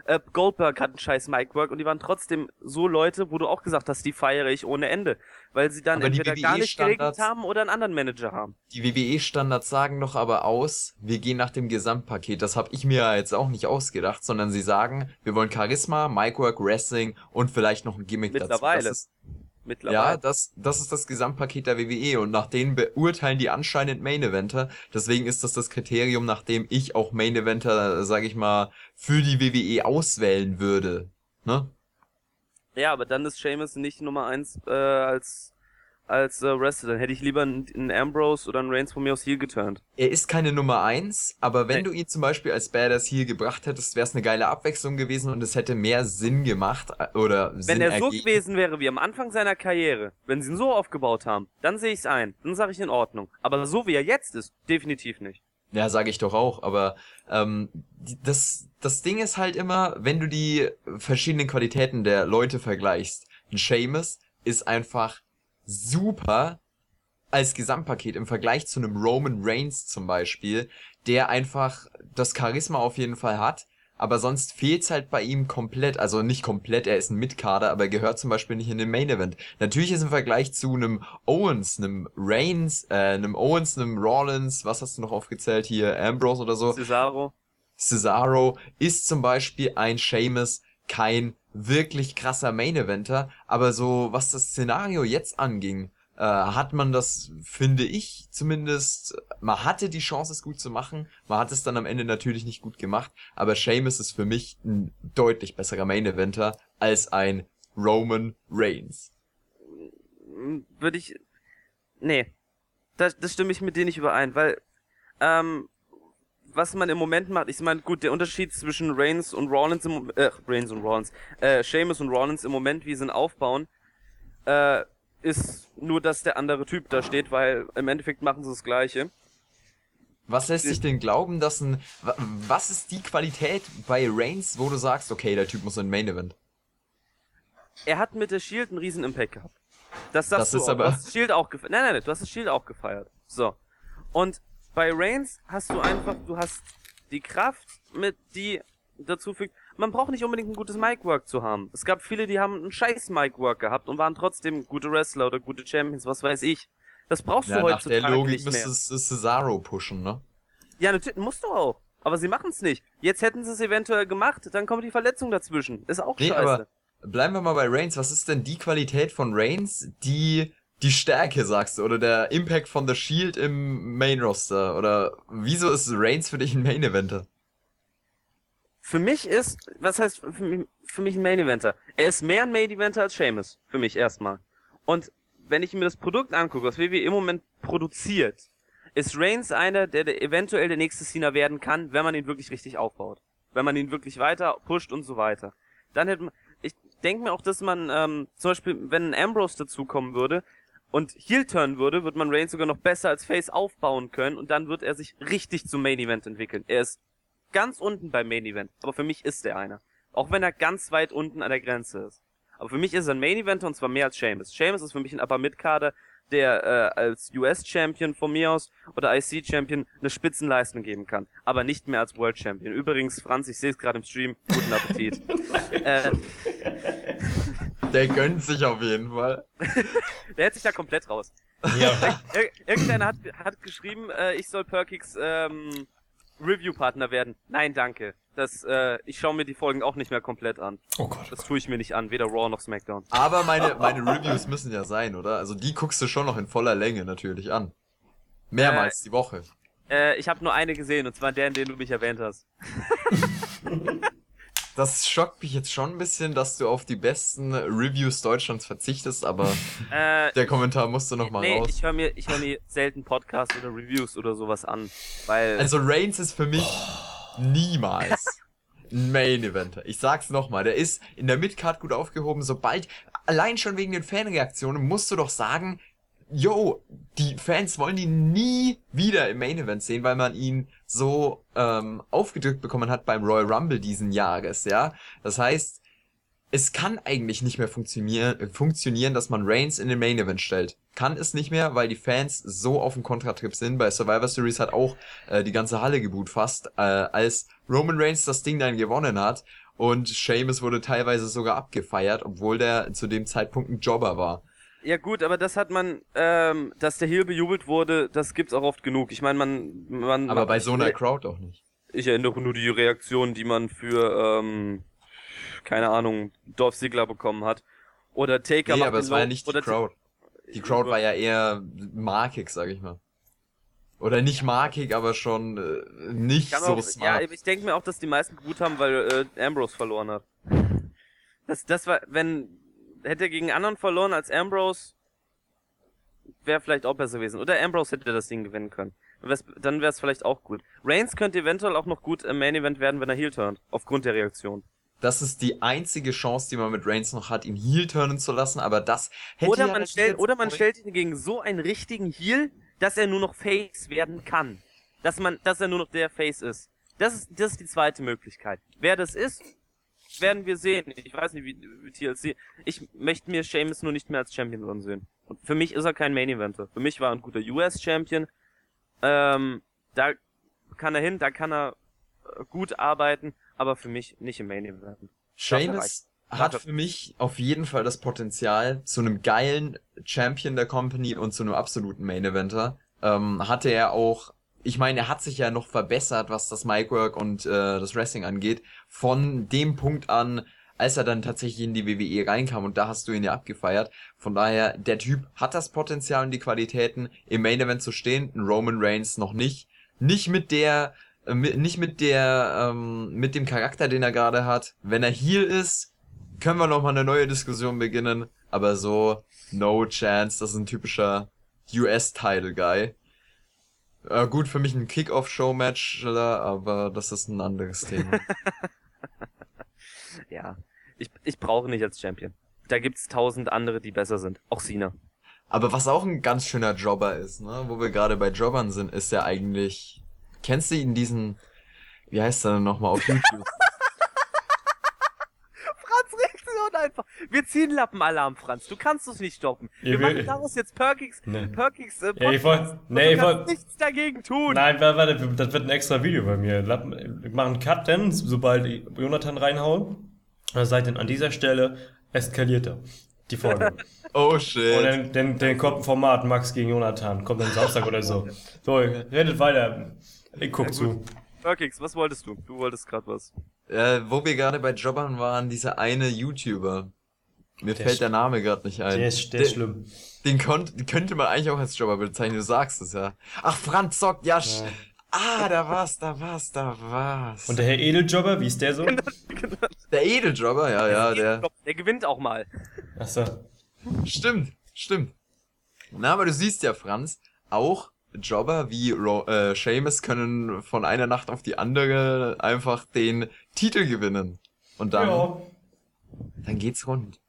Äh, Goldberg hat einen scheiß Micwork und die waren trotzdem so Leute, wo du auch gesagt hast, die feiere ich ohne Ende. Weil sie dann Aber die entweder W W gar nicht geregelt E-Standards- haben oder einen anderen Manager haben. Die W W E-Standards sagen doch aber aus, wir gehen nach dem Gesamtpaket. Das habe ich mir ja jetzt auch nicht ausgedacht, sondern sie sagen, wir wollen Charisma, Micwork, Wrestling und vielleicht noch ein Gimmick Mittlerweile. dazu. Das ist, Mittlerweile. ja, das, das ist das Gesamtpaket der W W E und nach denen beurteilen die anscheinend Main Eventer. Deswegen ist das das Kriterium, nach dem ich auch Main Eventer, sag ich mal, für die W W E auswählen würde. Ne? Ja, aber dann ist Sheamus nicht Nummer eins äh, als als äh, Wrestler. Dann hätte ich lieber einen, einen Ambrose oder einen Reigns von mir aus Heel geturnt. Er ist keine Nummer eins, aber wenn Nee. du ihn zum Beispiel als Badass Heel gebracht hättest, wäre es eine geile Abwechslung gewesen und es hätte mehr Sinn gemacht äh, oder Sinn Wenn er so ergeben. gewesen wäre wie am Anfang seiner Karriere, wenn sie ihn so aufgebaut haben, dann sehe ich es ein. Dann sage ich in Ordnung. Aber so wie er jetzt ist, definitiv nicht. Ja, sage ich doch auch, aber ähm, die- das, das Ding ist halt immer, wenn du die verschiedenen Qualitäten der Leute vergleichst, ein Sheamus ist einfach super als Gesamtpaket im Vergleich zu einem Roman Reigns zum Beispiel, der einfach das Charisma auf jeden Fall hat, aber sonst fehlt's halt bei ihm komplett, also nicht komplett, er ist ein Mitkader, aber er gehört zum Beispiel nicht in den Main Event. Natürlich ist im Vergleich zu einem Owens, einem Reigns, äh, einem Owens, einem Rollins, was hast du noch aufgezählt hier, Ambrose oder so, Cesaro. Cesaro ist zum Beispiel ein Sheamus kein wirklich krasser Main-Eventer, aber so, was das Szenario jetzt anging, äh, hat man das, finde ich zumindest, man hatte die Chance, es gut zu machen, man hat es dann am Ende natürlich nicht gut gemacht, aber Sheamus ist für mich ein deutlich besserer Main-Eventer als ein Roman Reigns. Würde ich... Nee. Das, das stimme ich mit dir nicht überein, weil... Ähm... Was man im Moment macht, ich meine, gut, der Unterschied zwischen Reigns und Rollins im Moment, äh, Reigns und Rollins, äh, Sheamus und Rollins im Moment, wie sie ihn aufbauen, äh, ist nur, dass der andere Typ da steht, weil im Endeffekt machen sie das Gleiche. Was lässt sich denn glauben, dass ein, wa- was ist die Qualität bei Reigns, wo du sagst, okay, der Typ muss in den Main Event? Er hat mit der Shield einen riesen Impact gehabt. Das sagst Das du ist auch. aber- Du hast das Shield auch gefeiert. Nein, nein, nein, du hast das Shield auch gefeiert. So. Und bei Reigns hast du einfach, du hast die Kraft, mit die dazu fügt. Man braucht nicht unbedingt ein gutes Micwork zu haben. Es gab viele, die haben einen scheiß Micwork gehabt und waren trotzdem gute Wrestler oder gute Champions, was weiß ich. Das brauchst Ja, du nach heutzutage der Logik nicht mehr. müsstest du Cesaro pushen, ne? Ja, natürlich, musst du auch. Aber sie machen es nicht. Jetzt hätten sie es eventuell gemacht, dann kommt die Verletzung dazwischen. Ist auch Nee, scheiße. aber bleiben wir mal bei Reigns. Was ist denn die Qualität von Reigns, die die Stärke, sagst du, oder der Impact von The Shield im Main Roster? Oder wieso ist Reigns für dich ein Main Eventer? Für mich ist, was heißt für mich, für mich ein Main Eventer? Er ist mehr ein Main Eventer als Sheamus. Für mich erstmal. Und wenn ich mir das Produkt angucke, was W W E im Moment produziert, ist Reigns einer, der, der eventuell der nächste Cena werden kann, wenn man ihn wirklich richtig aufbaut. Wenn man ihn wirklich weiter pusht und so weiter. Dann hätte man, ich denke mir auch, dass man, ähm, zum Beispiel, wenn ein Ambrose dazukommen würde und Heel turn würde, wird man Reigns sogar noch besser als Face aufbauen können und dann wird er sich richtig zum Main Event entwickeln. Er ist ganz unten beim Main Event, aber für mich ist er einer. Auch wenn er ganz weit unten an der Grenze ist. Aber für mich ist er ein Main Eventer und zwar mehr als Sheamus. Sheamus ist für mich ein Upper Mid-Kader, der äh, als U S-Champion von mir aus oder I C-Champion eine Spitzenleistung geben kann. Aber nicht mehr als World Champion. Übrigens, Franz, ich sehe es gerade im Stream, guten Appetit. äh, Der gönnt sich auf jeden Fall. der hält sich da komplett raus. Ja. Ir irgendeiner hat, hat geschrieben, äh, ich soll Perkix ähm, Review-Partner werden. Nein, danke. Das, äh, ich schaue mir die Folgen auch nicht mehr komplett an. Oh Gott. Das tue ich mir nicht an, weder Raw noch SmackDown. Aber meine, meine Reviews müssen ja sein, oder? Also die guckst du schon noch in voller Länge natürlich an. Mehrmals die Woche. Äh, ich habe nur eine gesehen, und zwar der, in den du mich erwähnt hast. Das schockt mich jetzt schon ein bisschen, dass du auf die besten Reviews Deutschlands verzichtest, aber Äh, der Kommentar musste noch mal nee, raus. ich höre mir, ich hör mir selten Podcasts oder Reviews oder sowas an, weil... Also Reigns ist für mich niemals ein Main Eventer. Ich sag's nochmal, der ist in der Midcard gut aufgehoben, sobald, allein schon wegen den Fanreaktionen musst du doch sagen, yo, die Fans wollen ihn nie wieder im Main Event sehen, weil man ihn so ähm, aufgedrückt bekommen hat beim Royal Rumble diesen Jahres, ja. Das heißt, es kann eigentlich nicht mehr funktionieren, funktionieren, dass man Reigns in den Main Event stellt. Kann es nicht mehr, weil die Fans so auf dem Kontratrip sind. Bei Survivor Series hat auch äh, die ganze Halle geboot fast, äh, als Roman Reigns das Ding dann gewonnen hat. Und Sheamus wurde teilweise sogar abgefeiert, obwohl der zu dem Zeitpunkt ein Jobber war. Ja gut, aber das hat man, ähm, dass der Heel bejubelt wurde, das gibt's auch oft genug. Ich meine, man, man... Aber man, bei so einer Crowd auch nicht. Ich erinnere nur die Reaktion, die man für, ähm, keine Ahnung, Dolph Ziggler bekommen hat. Oder Taker Nee, macht aber den es war ja Low- nicht die oder Crowd. Die Crowd war ja eher markig, sag ich mal. Oder nicht markig, aber schon äh, nicht Kann so auch, smart. ja, ich denke mir auch, dass die meisten gut haben, weil äh, Ambrose verloren hat. Das, das war, wenn, hätte er gegen anderen verloren als Ambrose, wäre vielleicht auch besser gewesen. Oder Ambrose hätte das Ding gewinnen können. Dann wäre es vielleicht auch gut. Reigns könnte eventuell auch noch gut im Main Event werden, wenn er Heel turnt. Aufgrund der Reaktion. Das ist die einzige Chance, die man mit Reigns noch hat, ihn Heel turnen zu lassen, aber das hätte Oder ja man das stellt, jetzt oder man neu- stellt ihn gegen so einen richtigen Heel, dass er nur noch Face werden kann. Dass man, dass er nur noch der Face ist. Das ist, das ist die zweite Möglichkeit. Wer das ist, werden wir sehen. Ich weiß nicht, wie, wie T L C. Ich möchte mir Sheamus nur nicht mehr als Champion ansehen. Und für mich ist er kein Main Eventer. Für mich war er ein guter U S Champion. Ähm, da kann er hin, da kann er äh, gut arbeiten, aber für mich nicht im Main Event. Sheamus hat für mich auf jeden Fall das Potenzial zu einem geilen Champion der Company und zu einem absoluten Main Eventer. Ähm, hatte er auch, ich meine, er hat sich ja noch verbessert, was das Micwork und äh, das Wrestling angeht, von dem Punkt an, als er dann tatsächlich in die W W E reinkam, und da hast du ihn ja abgefeiert. Von daher, der Typ hat das Potenzial und die Qualitäten, im Main Event zu stehen, ein Roman Reigns noch nicht. Nicht mit der, äh, mit, nicht mit der, ähm, mit dem Charakter, den er gerade hat. Wenn er Heel ist, können wir nochmal eine neue Diskussion beginnen, aber so, no chance, das ist ein typischer U S-Title-Guy. Äh, gut, für mich ein Kick-Off-Show-Match, aber das ist ein anderes Thema. Ja, ich, ich brauche nicht als Champion. Da gibt's tausend andere, die besser sind. Auch Cena. Aber was auch ein ganz schöner Jobber ist, ne, wo wir gerade bei Jobbern sind, ist ja eigentlich, kennst du ihn diesen, wie heißt er denn nochmal auf YouTube? Franz Reaktion einfach. Wir ziehen Lappenalarm, Franz. Du kannst es nicht stoppen. Wir Ihr machen will- daraus jetzt Perkix, Nee. Perkix, äh, Ja, ich Podcast. wollt- Und nee, du ich kannst wollt- nichts dagegen tun. Nein, warte, warte, das wird ein extra Video bei mir. Lappen- Wir machen einen Cut dann, sobald ich Jonathan reinhauen. Also seid dann an dieser Stelle eskaliert er. Die Folge. Oh Und shit. dann, dann, dann kommt ein Format, Max gegen Jonathan. Kommt dann Samstag oder so. So, redet weiter. Ich guck Ja, zu. Perkix, was wolltest du? Du wolltest gerade was. Äh, wo wir gerade bei Jobbern waren, dieser eine YouTuber. Mir Der fällt ist- der Name gerade nicht ein. Der ist, der ist schlimm. Den konnt, könnte man eigentlich auch als Jobber bezeichnen, du sagst es ja. Ach, Franz Zock, ja. sch- Ah, da war's, da war's, da war's. Und der Herr Edeljobber, wie ist der so? Der Edeljobber, ja, ja, der. Der gewinnt auch mal. Achso. Stimmt, stimmt. Na, aber du siehst ja, Franz, auch Jobber wie Ro äh, Sheamus können von einer Nacht auf die andere einfach den Titel gewinnen. Und dann, Ja. dann geht's rund.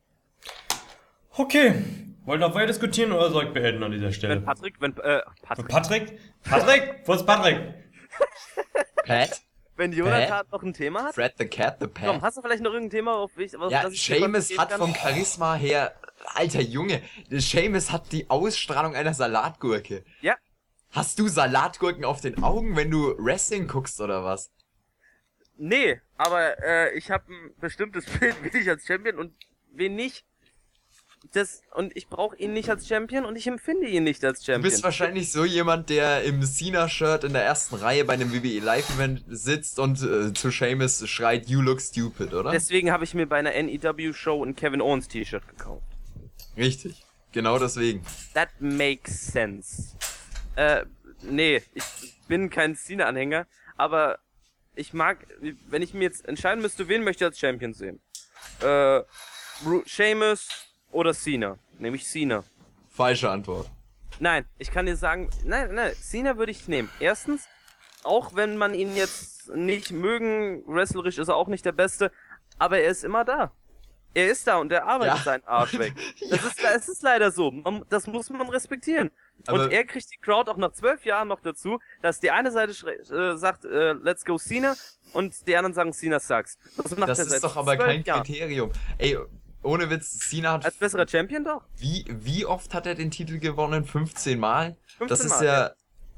Okay. Wollt ihr noch weiter diskutieren oder soll ich beenden an dieser Stelle? Wenn Patrick, wenn, äh, Patrick. Patrick? Patrick? Wo ist Patrick? Pat? Wenn Jonathan noch ein Thema hat? Fred the Cat, the Komm, Pat? hast du vielleicht noch irgendein Thema, auf ich, was, Ja, das ich dir Sheamus geben hat kann? vom Charisma her, alter Junge, Sheamus hat die Ausstrahlung einer Salatgurke. Ja. Hast du Salatgurken auf den Augen, wenn du Wrestling guckst oder was? Nee, aber äh, ich habe ein bestimmtes Bild, wen ich als Champion und wen nicht. Das, und ich brauche ihn nicht als Champion und ich empfinde ihn nicht als Du Champion. bist wahrscheinlich so jemand, der im Cena-Shirt in der ersten Reihe bei einem W W E Live-Event sitzt und äh, zu Sheamus schreit, you look stupid, oder? Deswegen habe ich mir bei einer N E W-Show ein Kevin Owens T-Shirt gekauft. Richtig. Genau deswegen. That makes sense. Äh, nee, ich bin kein Cena-Anhänger, aber ich mag, wenn ich mir jetzt entscheiden müsste, wen möchte ich als Champion sehen? Äh, Ru- Sheamus oder Cena? Nämlich Cena. Falsche Antwort. Nein, ich kann dir sagen, nein, nein, Cena würde ich nehmen. Erstens, auch wenn man ihn jetzt nicht mögen, wrestlerisch ist er auch nicht der Beste, aber er ist immer da. Er ist da und er arbeitet Ja. seinen Arsch weg. Das ist, es ist leider so. Man, das muss man respektieren. Aber- und er kriegt die Crowd auch nach zwölf Jahren noch dazu, dass die eine Seite schre- äh, sagt, äh, let's go Cena, und die anderen sagen, Cena sucks. Das macht Das er ist seit doch aber zwölf kein Jahren. Kriterium. Ey, ohne Witz, Cena hat... Als besserer Champion doch. Wie, wie oft hat er den Titel gewonnen? fünfzehn Mal? fünfzehn Das ist Mal, ja... ja.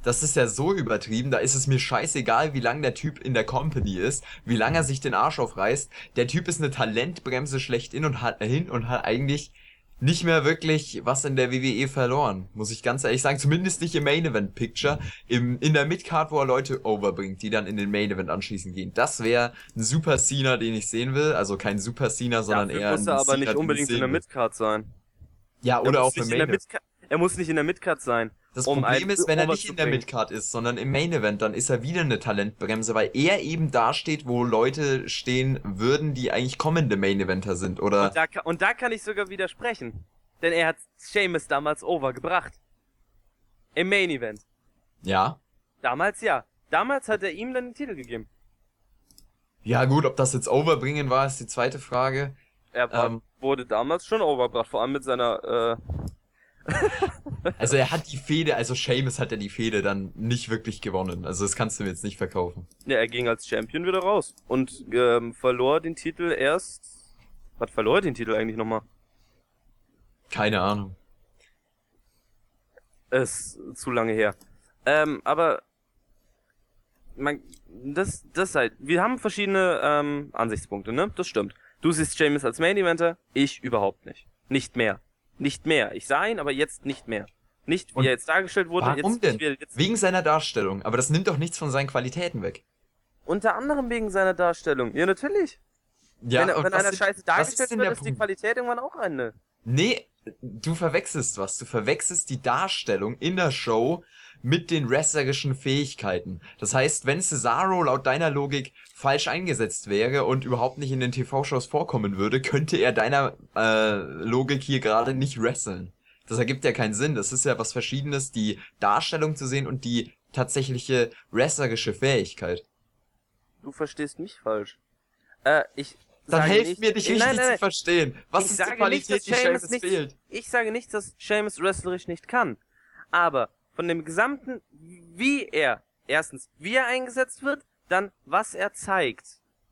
das ist ja so übertrieben, da ist es mir scheißegal, wie lang der Typ in der Company ist, wie lange er sich den Arsch aufreißt. Der Typ ist eine Talentbremse schlechthin und hat hin und hat eigentlich nicht mehr wirklich was in der W W E verloren, muss ich ganz ehrlich sagen. Zumindest nicht im Main Event Picture. Im, in der Midcard, wo er Leute overbringt, die dann in den Main Event anschließend gehen. Das wäre ein Super Cena, den ich sehen will. Also kein Super Cena, sondern Dafür eher muss ein er aber Cena, nicht den ich unbedingt in sehen der will. Midcard sein. Ja, Er oder muss auch im nicht in Main der Event. Midcard, er muss nicht in der Midcard sein. Das um Problem einen ist, wenn er over nicht zu in der bringen. Midcard ist, sondern im Main Event, dann ist er wieder eine Talentbremse, weil er eben da steht, wo Leute stehen würden, die eigentlich kommende Main Eventer sind, oder? Und da, ka- und da kann ich sogar widersprechen. Denn er hat Sheamus damals overgebracht. Im Main Event. Ja. Damals ja. Damals hat er ihm dann den Titel gegeben. Ja gut, ob das jetzt overbringen war, ist die zweite Frage. Er war, Ähm. wurde damals schon overgebracht, vor allem mit seiner, äh, Also er hat die Fehde, also Sheamus hat ja die Fehde dann nicht wirklich gewonnen. Also das kannst du mir jetzt nicht verkaufen. ja, er ging als Champion wieder raus. Und, ähm, verlor den Titel erst, was verlor er den Titel eigentlich nochmal? Keine Ahnung. Ist zu lange her. Ähm, aber, man, das, das halt, wir haben verschiedene, ähm, Ansichtspunkte, ne? Das stimmt. Du siehst Sheamus als Main Eventer, ich überhaupt nicht. Nicht mehr. Nicht mehr. Ich sah ihn, aber jetzt nicht mehr. Nicht, wie Und er jetzt dargestellt wurde. Warum jetzt, denn? wie er Jetzt, Wegen seiner Darstellung. Aber das nimmt doch nichts von seinen Qualitäten weg. unter anderem wegen seiner Darstellung. Ja, natürlich. Ja, wenn er- und wenn was einer sind- scheiße was dargestellt ist denn wird, der ist die Punkt? Qualität irgendwann auch eine. Nee, du verwechselst was. Du verwechselst die Darstellung in der Show mit den wrestlerischen Fähigkeiten. Das heißt, wenn Cesaro laut deiner Logik falsch eingesetzt wäre und überhaupt nicht in den T V-Shows vorkommen würde, könnte er deiner äh, Logik hier gerade nicht wresteln. Das ergibt ja keinen Sinn. Das ist ja was Verschiedenes, die Darstellung zu sehen und die tatsächliche wrestlerische Fähigkeit. Du verstehst mich falsch. Äh, ich Dann sage helft nicht, mir, dich nein, richtig nein, nein. zu verstehen. Was Ich ist die sage Qualität, nicht, die dass Sheamus Sheamus nicht, fehlt? ich sage nicht, dass Sheamus wrestlerisch nicht kann. Aber von dem gesamten, wie er, erstens, wie er eingesetzt wird, dann was er zeigt.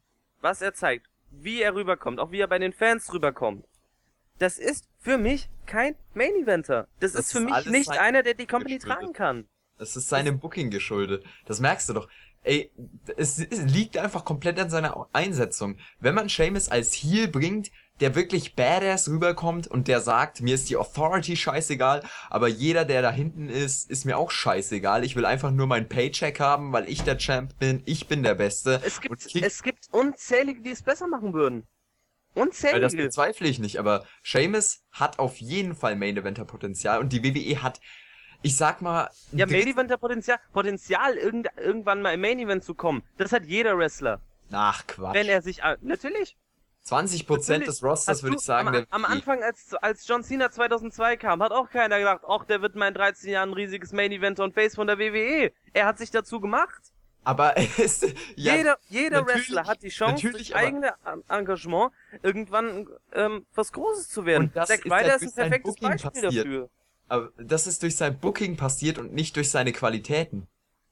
Was er zeigt. Wie er rüberkommt, auch wie er bei den Fans rüberkommt. Das ist für mich kein Main Eventer. Das, Das ist für ist mich alles nicht sein einer, der die Company geschuldet. tragen kann. Das ist seinem Booking geschuldet. Das merkst du doch. Ey, es, es liegt einfach komplett an seiner Einsetzung. Wenn man Sheamus als Heel bringt, der wirklich badass rüberkommt und der sagt, mir ist die Authority scheißegal, aber jeder, der da hinten ist, ist mir auch scheißegal. Ich will einfach nur meinen Paycheck haben, weil ich der Champ bin, ich bin der Beste. Es gibt, Und kick- es gibt unzählige, die es besser machen würden. Weil das Unzählige. bezweifle ich nicht, aber Sheamus hat auf jeden Fall Main Eventer Potenzial und die W W E hat, ich sag mal, Ja, ein Main Drittel- Eventer Potenzial, Potenzial irgend, irgendwann mal im Main Event zu kommen. Das hat jeder Wrestler. Ach Quatsch. Wenn er sich, natürlich. zwanzig Prozent natürlich. des Rosters Hast würde du ich sagen, am, der am W W E. Anfang, als, als John Cena zweitausendzwei kam, hat auch keiner gedacht, ach, der wird mal in dreizehn Jahren ein riesiges Main Eventer und Face von der W W E. Er hat sich dazu gemacht. Aber es, ja, jeder jeder natürlich- Wrestler hat die Chance, natürlich, durch aber- eigene ähm, Engagement irgendwann ähm, was Großes zu werden. Und das Zack ist Ryder ja ist ein durch sein perfektes Booking Beispiel passiert. dafür. Aber das ist durch sein Booking passiert und nicht durch seine Qualitäten.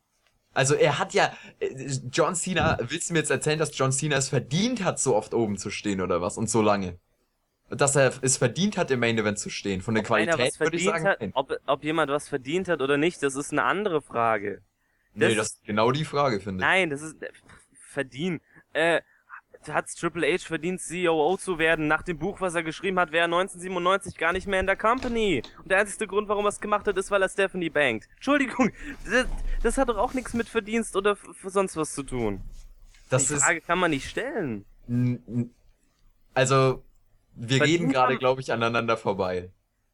Also er hat ja, äh, John Cena, willst du mir jetzt erzählen, dass John Cena es verdient hat, so oft oben zu stehen oder was und so lange? Dass er es verdient hat, im Main Event zu stehen. Von der Ob einer was Qualität würde ich verdient sagen, hat, nein. ob, ob jemand was verdient hat oder nicht, das ist eine andere Frage. Nee, das das ist genau die Frage, finde ich. Nein, das ist äh, verdient. Äh, hat's Triple H verdient, C O O zu werden? Nach dem Buch, was er geschrieben hat, wäre er neunzehnhundertsiebenundneunzig gar nicht mehr in der Company. Und der einzige Grund, warum er es gemacht hat, ist, weil er Stephanie bankt. Entschuldigung, das, das hat doch auch nichts mit Verdienst oder f- f- sonst was zu tun. Das Die ist, Frage kann man nicht stellen. n- n- also, wir Verdient reden gerade, man- glaube ich, aneinander vorbei.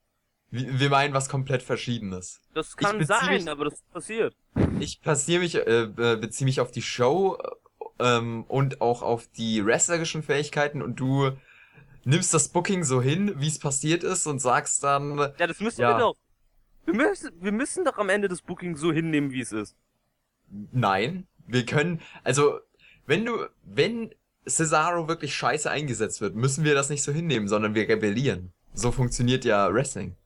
Wir, wir meinen was komplett Verschiedenes. Das kann beziehe sein, mich- aber das passiert. Ich passiere mich, äh, be- beziehe mich auf die Show ähm, und auch auf die wrestlerischen Fähigkeiten und du nimmst das Booking so hin, wie es passiert ist und sagst dann, Ja, das müssen Ja. wir doch. Wir müssen, wir müssen doch am Ende das Booking so hinnehmen, wie es ist. nein, wir können, also wenn du, wenn Cesaro wirklich scheiße eingesetzt wird, müssen wir das nicht so hinnehmen, sondern wir rebellieren. So funktioniert ja Wrestling.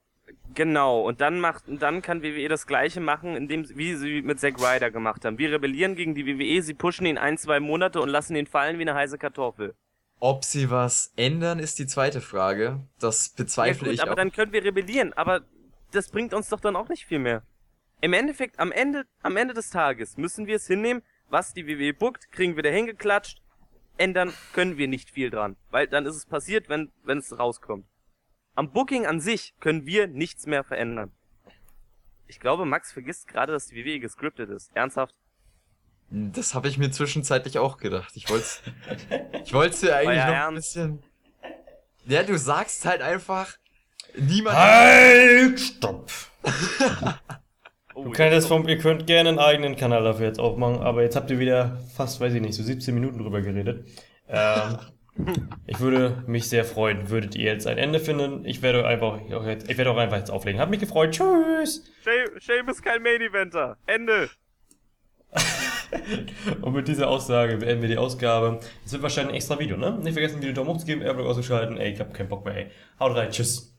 Genau, und dann macht, und dann kann W W E das Gleiche machen, indem sie- wie sie mit Zack Ryder gemacht haben. Wir rebellieren gegen die W W E, sie pushen ihn ein, zwei Monate und lassen ihn fallen wie eine heiße Kartoffel. Ob sie was ändern, ist die zweite Frage. Das Ja bezweifle gut, ich aber auch. dann können wir rebellieren, aber das bringt uns doch dann auch nicht viel mehr. Im Endeffekt, am Ende, am Ende des Tages müssen wir es hinnehmen, was die W W E bookt, kriegen wir da hingeklatscht, ändern können wir nicht viel dran, weil dann ist es passiert, wenn wenn es rauskommt. Am Booking an sich können wir nichts mehr verändern. Ich glaube, Max vergisst gerade, dass die W W E gescriptet ist. Ernsthaft? Das habe ich mir zwischenzeitlich auch gedacht. Ich wollte ich wollte dir eigentlich Euer noch ein Ernst? bisschen... Ja, du sagst halt einfach, niemand... Halt, stopp. Oh, Du könnt das vom, ihr könnt gerne einen eigenen Kanal dafür jetzt aufmachen, aber jetzt habt ihr wieder fast, weiß ich nicht, so siebzehn Minuten drüber geredet. Ähm, ich würde mich sehr freuen, würdet ihr jetzt ein Ende finden. Ich werde einfach, ich werde auch einfach jetzt auflegen. Hat mich gefreut. Tschüss. Shame ist kein Main Eventer. Ende. Und mit dieser Aussage beenden wir die Ausgabe. Es wird wahrscheinlich ein extra Video, ne? Nicht vergessen, Video Daumen hoch zu geben, Airblock auszuschalten. Ey, ich hab keinen Bock mehr, ey. Haut rein, tschüss.